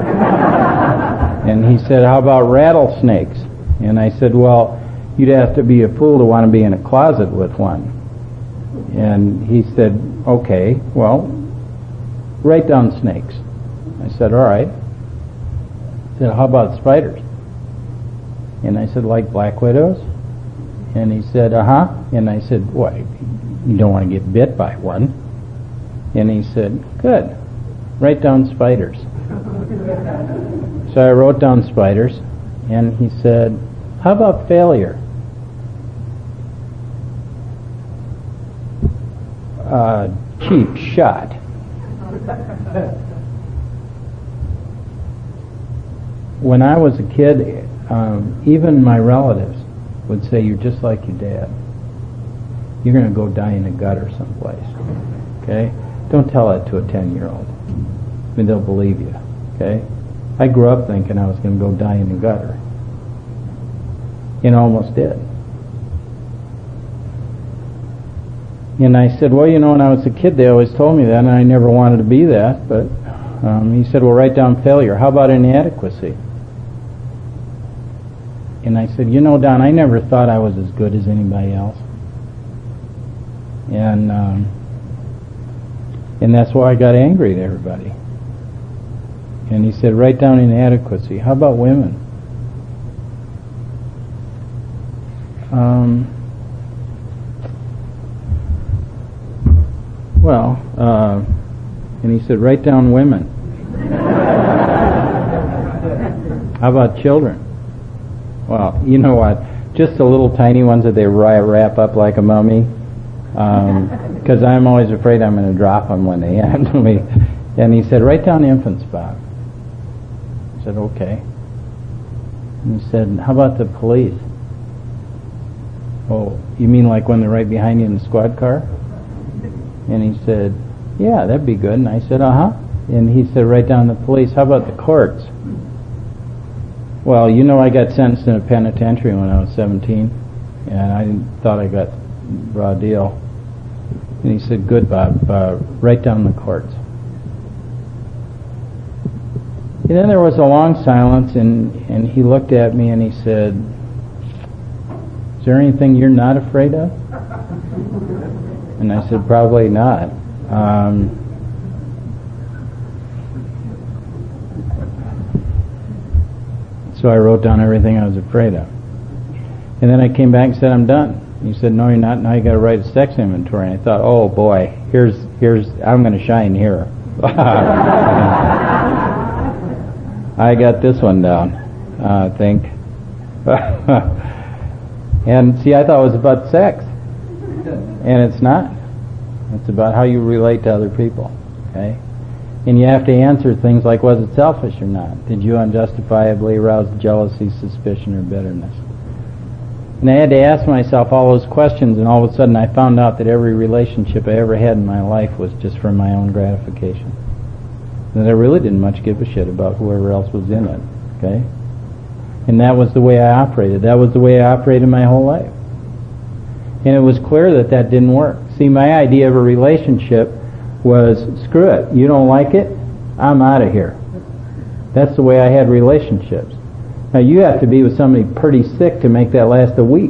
And he said, how about rattlesnakes? And I said, well, you'd have to be a fool to want to be in a closet with one. And he said, okay, well, write down snakes. I said, all right. He said, how about spiders? And I said, like black widows? And he said, uh-huh. And I said, what, you don't want to get bit by one? And he said, good, write down spiders. So I wrote down spiders, and he said, how about failure? Uh, cheap shot. When I was a kid, um, even my relatives would say, you're just like your dad. You're going to go die in a gutter someplace. Okay? Don't tell that to a ten-year-old. I mean, they'll believe you. Okay? I grew up thinking I was going to go die in the gutter. And I almost did. And I said, well, you know, when I was a kid, they always told me that, and I never wanted to be that. But um, he said, well, write down failure. How about inadequacy? And I said, you know, Don, I never thought I was as good as anybody else. And um, and that's why I got angry at everybody. And he said, write down inadequacy. How about women? Um, well, uh, and he said, write down women. How about children? Well, you know what? Just the little tiny ones that they wrap up like a mummy. Because um, I'm always afraid I'm going to drop them when they handle me. And he said, write down infants, Bob. I said, okay. And he said, how about the police? Oh, you mean like when they're right behind you in the squad car? And he said, yeah, that'd be good. And I said, uh-huh. And he said, write down the police. How about the courts? Well, you know I got sentenced in a penitentiary when I was seventeen, and I didn't, thought I got raw deal. And he said, good, Bob, uh, write down the courts. And then there was a long silence, and, and he looked at me and he said, is there anything you're not afraid of? And I said, probably not. Um, so I wrote down everything I was afraid of. And then I came back and said, I'm done. He said, no, you're not. Now you got to write a sex inventory. And I thought, oh boy, here's here's I'm going to shine here. I got this one down, uh, I think. And see, I thought it was about sex, and it's not. It's about how you relate to other people. Okay, and you have to answer things like, was it selfish or not? Did you unjustifiably arouse jealousy, suspicion, or bitterness? And I had to ask myself all those questions, and all of a sudden I found out that every relationship I ever had in my life was just for my own gratification. And that I really didn't much give a shit about whoever else was in it. Okay? And that was the way I operated. That was the way I operated my whole life. And it was clear that that didn't work. See, my idea of a relationship was, screw it, you don't like it, I'm out of here. That's the way I had relationships. Now, you have to be with somebody pretty sick to make that last a week.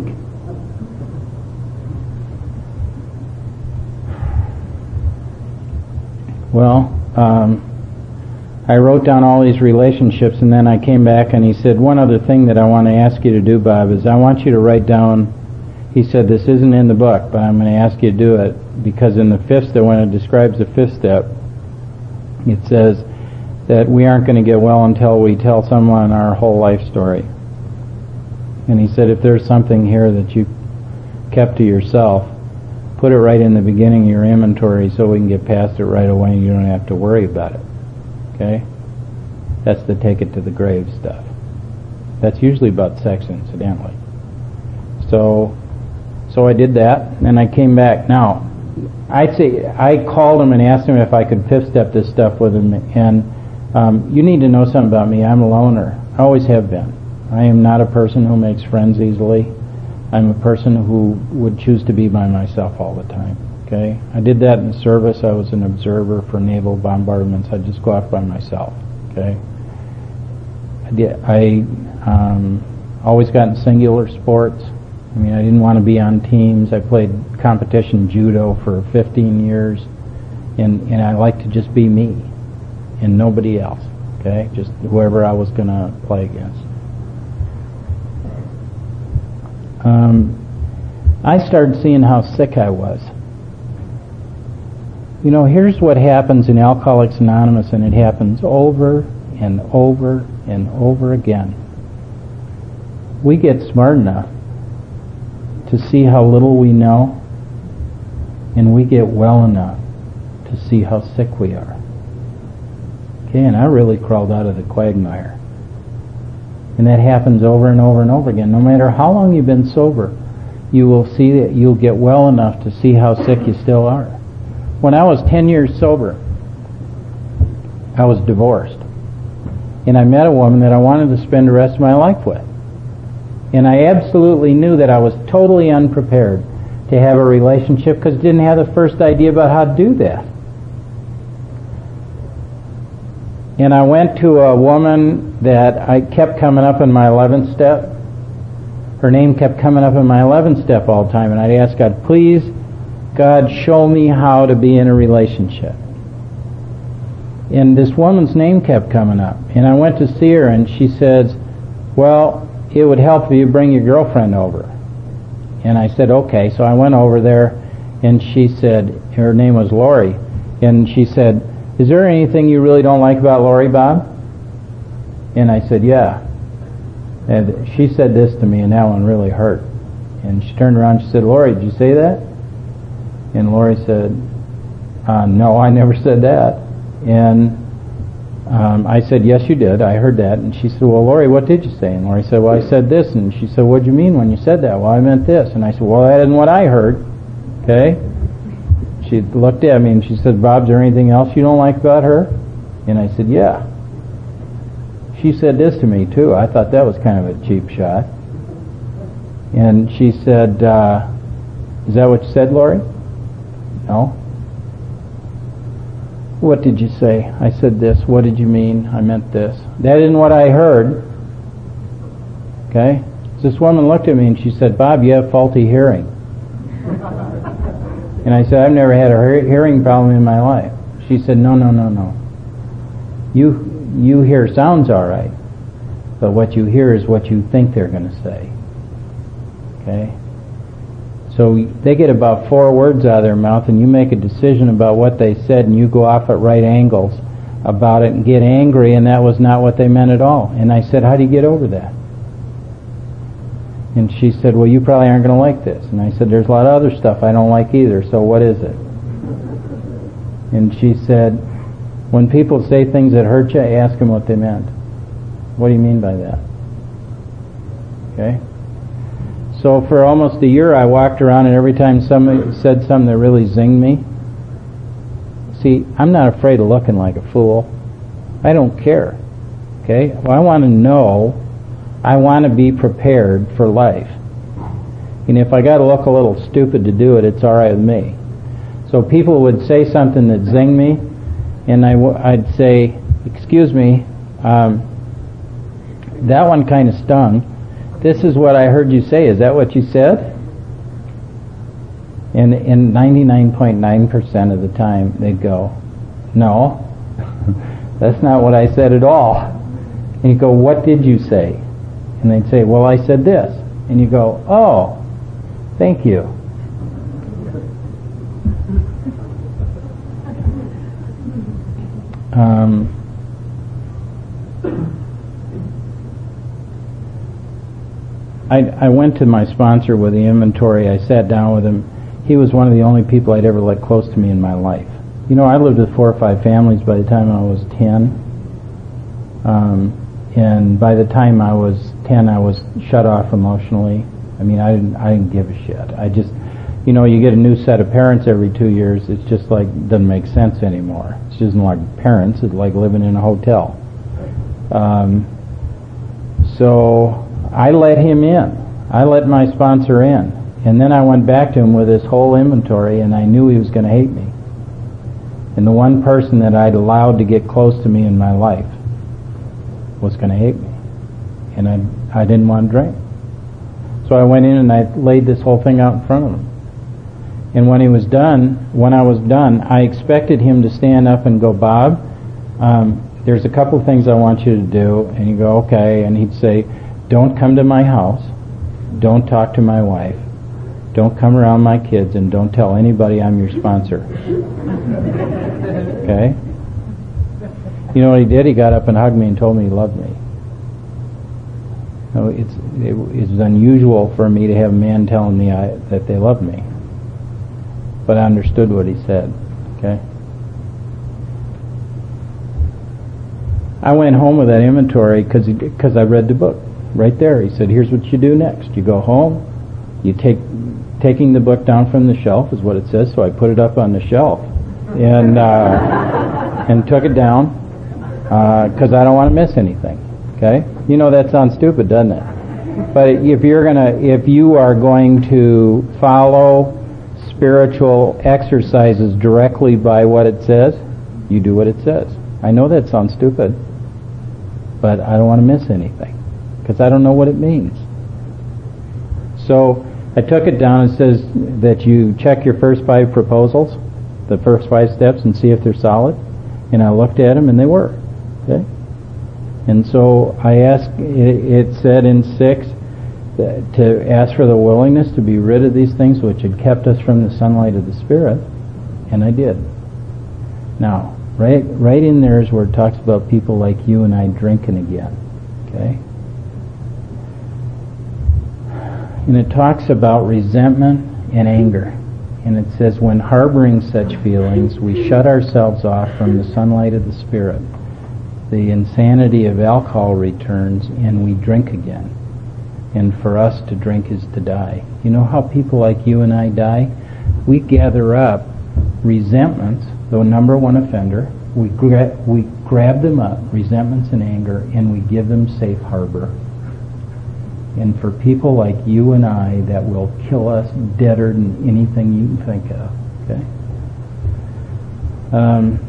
Well, um, I wrote down all these relationships, and then I came back and he said, one other thing that I want to ask you to do, Bob, is I want you to write down, he said, this isn't in the book, but I'm going to ask you to do it, because in the fifth step, when it describes the fifth step, it says that we aren't going to get well until we tell someone our whole life story. And he said, if there's something here that you kept to yourself, put it right in the beginning of your inventory so we can get past it right away and you don't have to worry about it. Okay? That's the take it to the grave stuff. That's usually about sex, incidentally. So, so I did that, and I came back. Now, I say I called him and asked him if I could fifth step this stuff with him, and um, you need to know something about me. I'm a loner. I always have been. I am not a person who makes friends easily. I'm a person who would choose to be by myself all the time. Okay, I did that in service. I was an observer for naval bombardments. I'd just go off by myself. Okay, I did. I um, always got in singular sports. I mean, I didn't want to be on teams. I played competition judo for fifteen years, and and I like to just be me, and nobody else. Okay, just whoever I was going to play against. Um, I started seeing how sick I was. You know, here's what happens in Alcoholics Anonymous, and it happens over and over and over again. We get smart enough to see how little we know, and we get well enough to see how sick we are. Okay, and I really crawled out of the quagmire. And that happens over and over and over again. No matter how long you've been sober, you will see that you'll get well enough to see how sick you still are. When I was ten years sober, I was divorced. And I met a woman that I wanted to spend the rest of my life with. And I absolutely knew that I was totally unprepared to have a relationship because I didn't have the first idea about how to do that. And I went to a woman that I kept coming up in my eleventh step. Her name kept coming up in my eleventh step all the time. And I'd ask God, please, God, show me how to be in a relationship. And this woman's name kept coming up. And I went to see her, and she says, well, it would help if you bring your girlfriend over. And I said, okay. So I went over there, and she said, her name was Lori, and she said, is there anything you really don't like about Lori, Bob? And I said, yeah. And she said this to me, and that one really hurt. And she turned around and she said, Lori, did you say that? And Lori said, uh, no, I never said that. And um, I said, yes, you did. I heard that. And she said, well, Lori, what did you say? And Lori said, well, I said this. And she said, what did you mean when you said that? Well, I meant this. And I said, well, that isn't what I heard. Okay? She looked at me and she said, Bob, is there anything else you don't like about her? And I said, yeah. She said this to me, too. I thought that was kind of a cheap shot. And she said, uh, is that what you said, Lori? No. What did you say? I said this. What did you mean? I meant this. That isn't what I heard. Okay? This woman looked at me and she said, Bob, you have faulty hearing. And I said, I've never had a hearing problem in my life. She said, no, no, no, no. You you hear sounds all right, but what you hear is what you think they're going to say. Okay? So they get about four words out of their mouth, and you make a decision about what they said, and you go off at right angles about it and get angry, and that was not what they meant at all. And I said, how do you get over that? And she said, well, you probably aren't going to like this. And I said, there's a lot of other stuff I don't like either, so what is it? And she said, when people say things that hurt you, ask them what they meant. What do you mean by that? Okay? So for almost a year I walked around, and every time somebody said something that really zinged me, see, I'm not afraid of looking like a fool. I don't care. Okay? Well, I want to know, I want to be prepared for life. And if I got to look a little stupid to do it, it's all right with me. So people would say something that zinged me, and I w- I'd say, excuse me, um, that one kind of stung. This is what I heard you say. Is that what you said? And in ninety-nine point nine percent of the time, they'd go, no, that's not what I said at all. And you go, what did you say? And they'd say, well, I said this. And you go, oh, thank you. Um, I, I went to my sponsor with the inventory. I sat down with him. He was one of the only people I'd ever let close to me in my life. You know, I lived with four or five families by the time I was ten. Um, and by the time I was ten, I was shut off emotionally. I mean, I didn't, I didn't give a shit. I just, you know, you get a new set of parents every two years. It's just like, doesn't make sense anymore. It's just like parents. It's like living in a hotel. Um, so I let him in. I let my sponsor in. And then I went back to him with this whole inventory, and I knew he was going to hate me. And the one person that I'd allowed to get close to me in my life was going to hate me. And I, I didn't want to drink. So I went in and I laid this whole thing out in front of him. And when he was done, when I was done, I expected him to stand up and go, Bob, um, there's a couple things I want you to do. And he'd go, okay. And he'd say, don't come to my house. Don't talk to my wife. Don't come around my kids, and don't tell anybody I'm your sponsor. Okay? You know what he did? He got up and hugged me and told me he loved me. So it's it, it's unusual for me to have a man telling me I, that they love me. But I understood what he said. Okay? I went home with that inventory because because I read the book. Right there. He said, here's what you do next. You go home, you take taking the book down from the shelf is what it says, so I put it up on the shelf and uh, and took it down because uh, I don't want to miss anything. Okay? You know that sounds stupid, doesn't it? But if you're gonna, if you are going to follow spiritual exercises directly by what it says, you do what it says. I know that sounds stupid, but I don't want to miss anything because I don't know what it means. So I took it down. It says that you check your first five proposals, the first five steps, and see if they're solid. And I looked at them, and they were. Okay. And so I asked. It, it said in six that to ask for the willingness to be rid of these things which had kept us from the sunlight of the Spirit, and I did. Now, right, right in there is where it talks about people like you and I drinking again. Okay. And it talks about resentment and anger. And it says, when harboring such feelings, we shut ourselves off from the sunlight of the Spirit. The insanity of alcohol returns, and we drink again. And for us to drink is to die. You know how people like you and I die? We gather up resentments, the number one offender. We, gra- we grab them up, resentments and anger, and we give them safe harbor. And for people like you and I, that will kill us deader than anything you can think of. Okay. Um,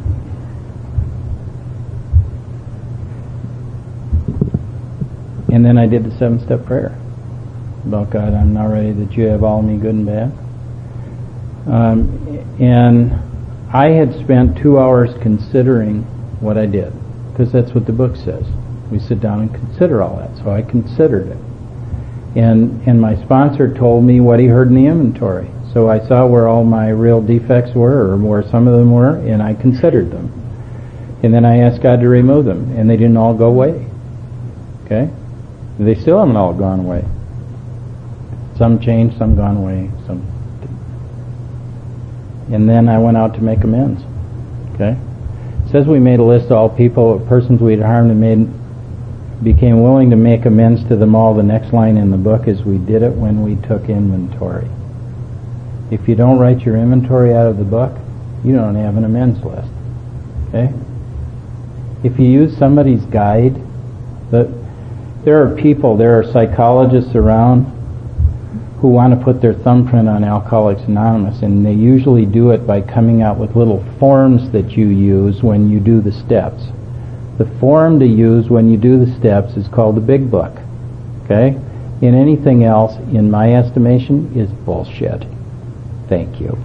and then I did the seven-step prayer about God. I'm now ready that you have all of me, good and bad. Um, and I had spent two hours considering what I did, because that's what the book says. We sit down and consider all that. So I considered it. And and my sponsor told me what he heard in the inventory. So I saw where all my real defects were, or where some of them were, and I considered them. And then I asked God to remove them, and they didn't all go away. Okay? They still haven't all gone away. Some changed, some gone away, some didn't. And then I went out to make amends. Okay? It says we made a list of all people, persons we had harmed, and made became willing to make amends to them all. The next line in the book is, we did it when we took inventory. If you don't write your inventory out of the book, you don't have an amends list. Okay? If you use somebody's guide, but there are people, there are psychologists around who want to put their thumbprint on Alcoholics Anonymous, and they usually do it by coming out with little forms that you use when you do the steps. The form to use when you do the steps is called the Big Book. Okay? And anything else, in my estimation, is bullshit. Thank you.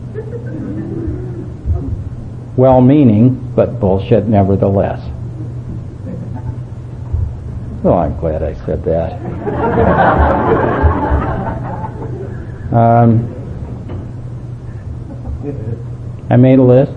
Well-meaning, but bullshit nevertheless. Well, I'm glad I said that. um, I made a list.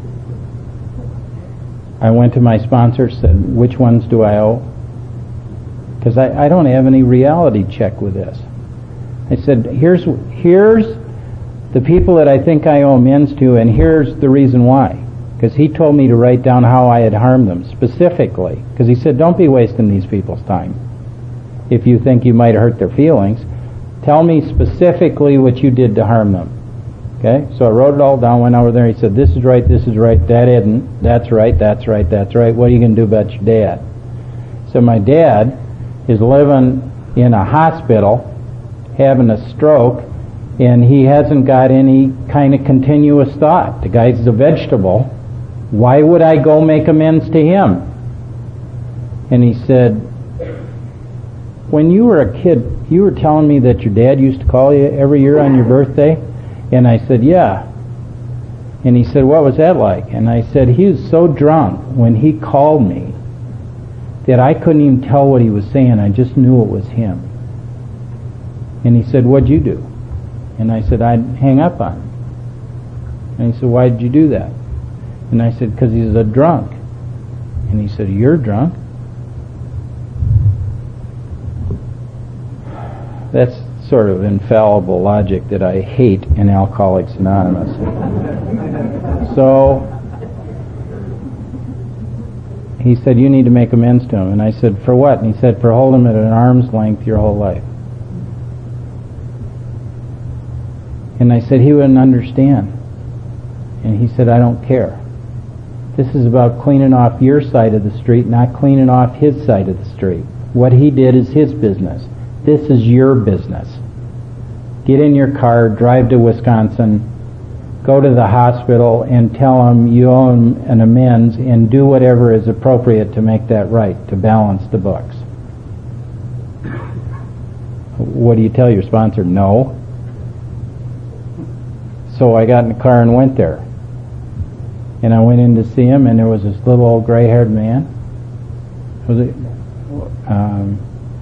I went to my sponsor, said, which ones do I owe? Because I, I don't have any reality check with this. I said, here's here's the people that I think I owe amends to, and here's the reason why. Because he told me to write down how I had harmed them, specifically. Because he said, don't be wasting these people's time. If you think you might hurt their feelings, tell me specifically what you did to harm them. Okay, so I wrote it all down, went over there, he said, this is right, this is right, that isn't, that's right, that's right, that's right, what are you going to do about your dad? So my dad is living in a hospital, having a stroke, and he hasn't got any kind of continuous thought. The guy's a vegetable. Why would I go make amends to him? And he said, when you were a kid, you were telling me that your dad used to call you every year on your birthday? And I said, yeah. And he said, what was that like? And I said, he was so drunk when he called me that I couldn't even tell what he was saying. I just knew it was him. And he said, what'd you do? And I said, I'd hang up on him. And he said, why did you do that? And I said, because he's a drunk. And he said, you're drunk? That's sort of infallible logic that I hate in Alcoholics Anonymous. So he said, you need to make amends to him. And I said, for what? And he said, for holding him at an arm's length your whole life. And I said, he wouldn't understand. And he said, I don't care. This is about cleaning off your side of the street, not cleaning off his side of the street. What he did is his business. This is your business. Get in your car, drive to Wisconsin, go to the hospital and tell him you owe him an amends, and do whatever is appropriate to make that right, to balance the books. what do you tell your sponsor? No. So I got in the car and went there. And I went in to see him, and there was this little old gray-haired man. Was it? Um,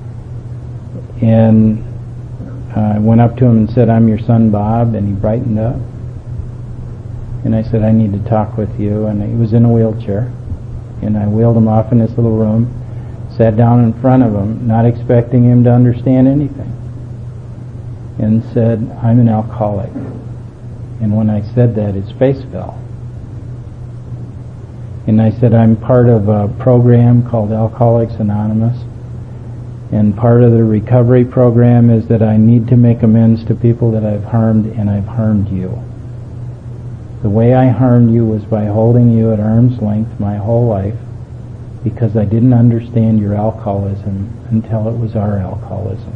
and I went up to him and said, "I'm your son, Bob," and he brightened up. And I said, "I need to talk with you." And he was in a wheelchair. And I wheeled him off in this little room, sat down in front of him, not expecting him to understand anything, and said, "I'm an alcoholic." And when I said that, his face fell. And I said, "I'm part of a program called Alcoholics Anonymous. And part of the recovery program is that I need to make amends to people that I've harmed, and I've harmed you. The way I harmed you was by holding you at arm's length my whole life, because I didn't understand your alcoholism until it was our alcoholism.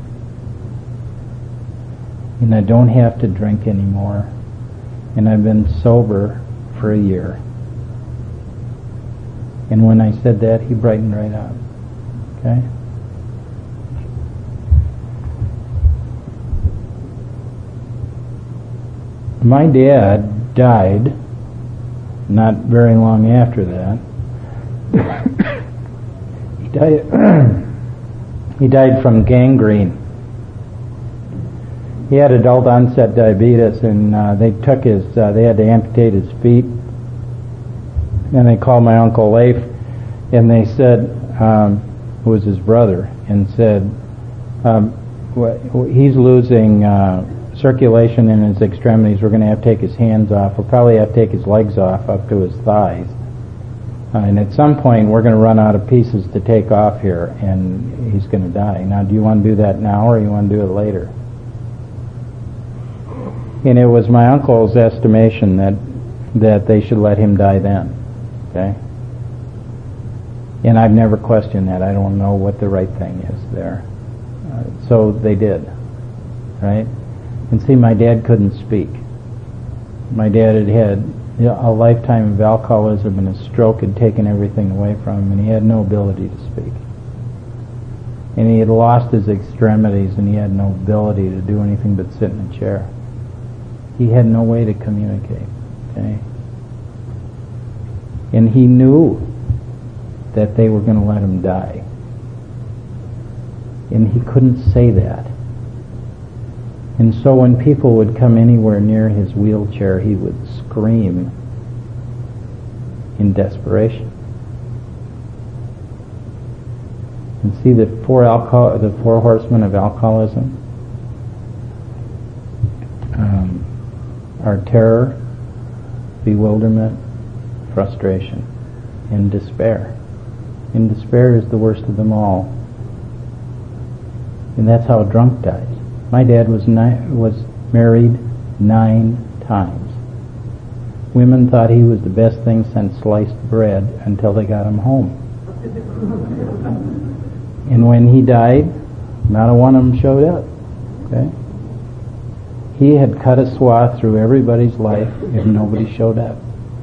And I don't have to drink anymore. And I've been sober for a year." And when I said that, he brightened right up. Okay? My dad died not very long after that. he died he died from gangrene. He had adult onset diabetes, and uh, they took his uh, they had to amputate his feet. And they called my Uncle Leif, and they said, um, who was his brother, and said, um, he's losing uh, circulation in his extremities. We're going to have to take his hands off. We'll probably have to take his legs off up to his thighs. Uh, and at some point, we're going to run out of pieces to take off here, and he's going to die. Now, do you want to do that now, or you want to do it later? And it was my uncle's estimation that that they should let him die then. Okay? And I've never questioned that. I don't know what the right thing is there. Uh, so they did. Right? And see, my dad couldn't speak. My dad had had you know, a lifetime of alcoholism, and a stroke had taken everything away from him, and he had no ability to speak. And he had lost his extremities, and he had no ability to do anything but sit in a chair. He had no way to communicate. Okay? And he knew that they were going to let him die. And he couldn't say that. And so when people would come anywhere near his wheelchair, he would scream in desperation. And see the four alcohol, the four horsemen of alcoholism um, are terror, bewilderment, frustration, and despair. And despair is the worst of them all. And that's how a drunk dies. My dad was ni- was married nine times. Women thought he was the best thing since sliced bread until they got him home. And when he died, not a one of them showed up. Okay? He had cut a swath through everybody's life if nobody showed up.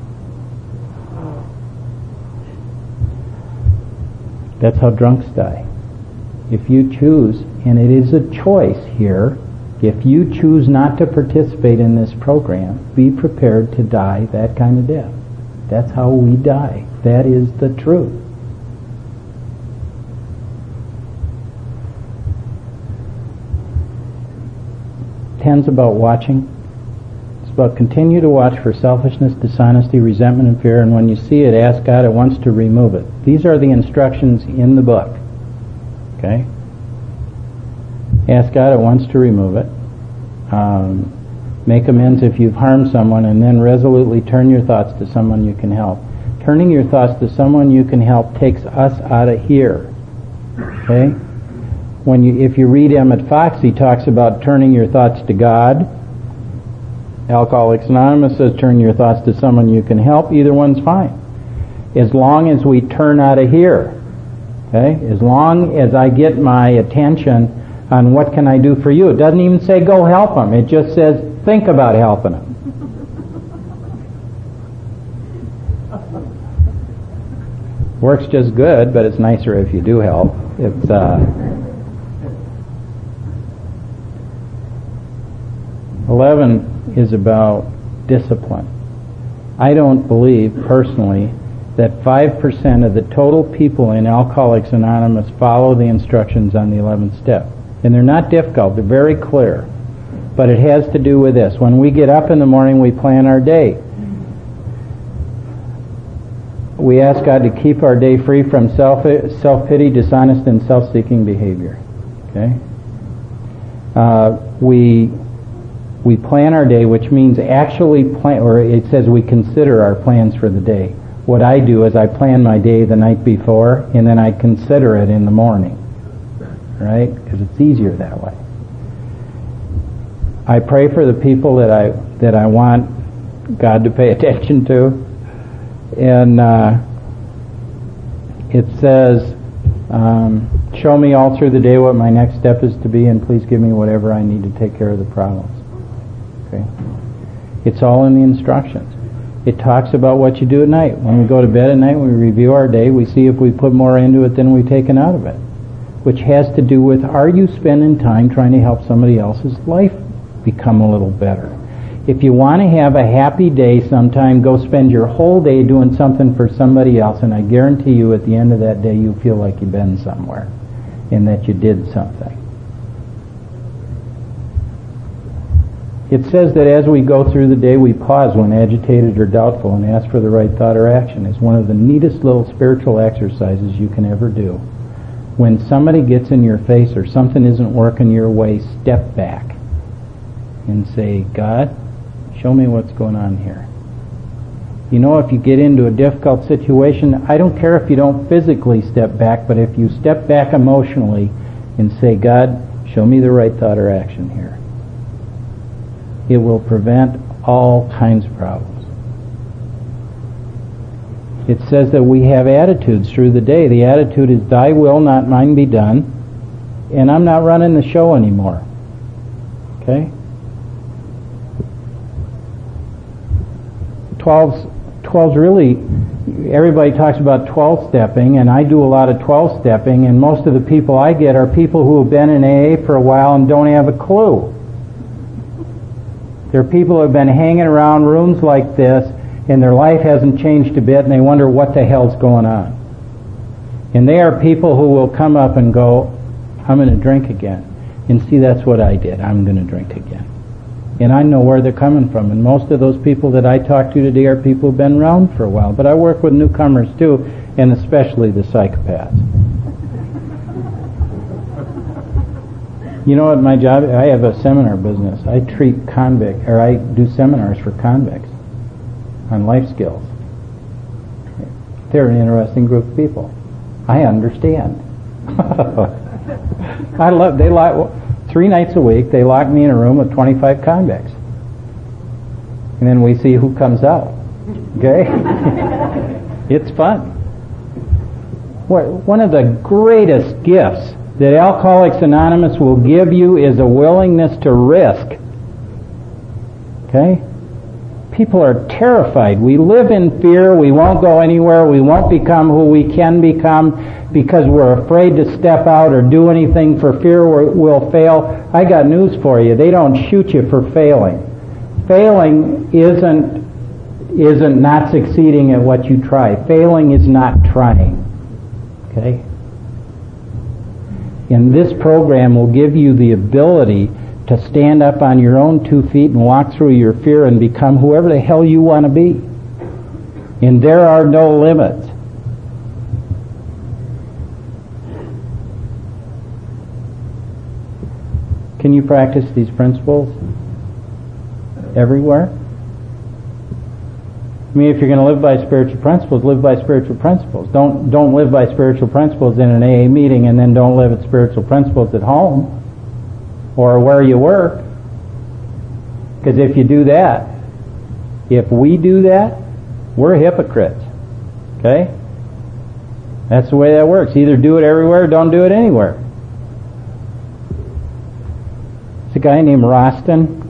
That's how drunks die. If you choose, and it is a choice here, if you choose not to participate in this program, be prepared to die that kind of death. That's how we die. That is the truth. Ten's about watching. It's about continue to watch for selfishness, dishonesty, resentment, and fear, and when you see it, ask God at once to remove it. These are the instructions in the book. Okay? Ask God at once to remove it. Um, make amends if you've harmed someone, and then resolutely turn your thoughts to someone you can help. Turning your thoughts to someone you can help takes us out of here. Okay? When you, if you read Emmett Fox, he talks about turning your thoughts to God. Alcoholics Anonymous says turn your thoughts to someone you can help. Either one's fine. As long as we turn out of here. Okay? As long as I get my attention on what can I do for you. It doesn't even say go help them. It just says think about helping them. Works just good, but it's nicer if you do help. It's uh eleven is about discipline. I don't believe, personally, that five percent of the total people in Alcoholics Anonymous follow the instructions on the eleventh step. And they're not difficult, they're very clear. But it has to do with this. When we get up in the morning, we plan our day. We ask God to keep our day free from self, self-pity, dishonest, and self-seeking behavior. Okay? Uh, we we plan our day, which means actually plan, or it says we consider our plans for the day. What I do is I plan my day the night before, and then I consider it in the morning. Right? Because it's easier that way. I pray for the people that I that I want God to pay attention to. And uh, it says, um, show me all through the day what my next step is to be, and please give me whatever I need to take care of the problems. Okay? It's all in the instructions. It talks about what you do at night. When we go to bed at night, we review our day, we see if we put more into it than we've taken out of it, which has to do with, are you spending time trying to help somebody else's life become a little better? If you want to have a happy day sometime, go spend your whole day doing something for somebody else, and I guarantee you at the end of that day you feel like you've been somewhere and that you did something. It says that as we go through the day, we pause when agitated or doubtful and ask for the right thought or action. It's one of the neatest little spiritual exercises you can ever do. When somebody gets in your face or something isn't working your way, step back and say, God, show me what's going on here. You know, if you get into a difficult situation, I don't care if you don't physically step back, but if you step back emotionally and say, God, show me the right thought or action here, it will prevent all kinds of problems. It says that we have attitudes through the day. The attitude is, thy will, not mine, be done, and I'm not running the show anymore. Okay? twelve's, twelve's really, everybody talks about twelve-stepping, and I do a lot of twelve-stepping, and most of the people I get are people who have been in A A for a while and don't have a clue. There are people who have been hanging around rooms like this, and their life hasn't changed a bit, and they wonder what the hell's going on. And they are people who will come up and go, I'm going to drink again. And see, that's what I did. I'm going to drink again. And I know where they're coming from. And most of those people that I talk to today are people who've been around for a while. But I work with newcomers too, and especially the psychopaths. You know, at my job, I have a seminar business. I treat convict, or I do seminars for convicts on life skills. They're an interesting group of people. I understand. I love. They lock three nights a week. They lock me in a room with twenty-five convicts, and then we see who comes out. Okay, it's fun. One of the greatest gifts that Alcoholics Anonymous will give you is a willingness to risk. Okay? People are terrified. We live in fear. We won't go anywhere. We won't become who we can become because we're afraid to step out or do anything for fear we'll fail. I got news for you. They don't shoot you for failing. Failing isn't, isn't not succeeding at what you try. Failing is not trying. Okay? And this program will give you the ability to stand up on your own two feet and walk through your fear and become whoever the hell you want to be. And there are no limits. Can you practice these principles everywhere? I mean, if you're going to live by spiritual principles, live by spiritual principles. Don't don't live by spiritual principles in an A A meeting and then don't live at spiritual principles at home or where you work. Because if you do that, if we do that, we're hypocrites. Okay? That's the way that works. Either do it everywhere or don't do it anywhere. There's a guy named Roston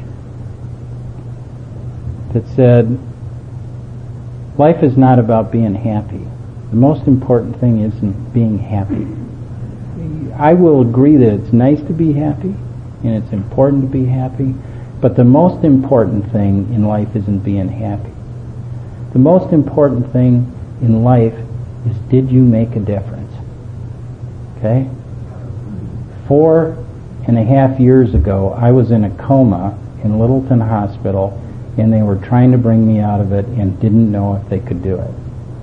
that said, life is not about being happy. The most important thing isn't being happy. I will agree that it's nice to be happy and it's important to be happy, But the most important thing in life isn't being happy. The most important thing in life is, did you make a difference? Okay? Four and a half years ago, I was in a coma in Littleton Hospital, and they were trying to bring me out of it and didn't know if they could do it.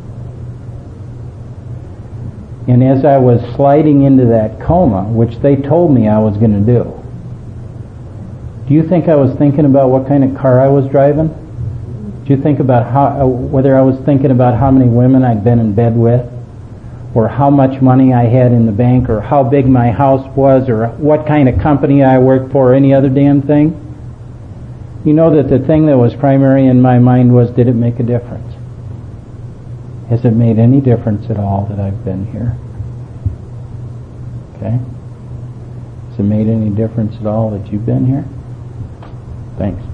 And as I was sliding into that coma, which they told me I was going to do, do you think I was thinking about what kind of car I was driving? Do you think about how, whether I was thinking about how many women I'd been in bed with, or how much money I had in the bank, or how big my house was, or what kind of company I worked for, or any other damn thing? You know that the thing that was primary in my mind was, did it make a difference? Has it made any difference at all that I've been here? Okay? Has it made any difference at all that you've been here? Thanks.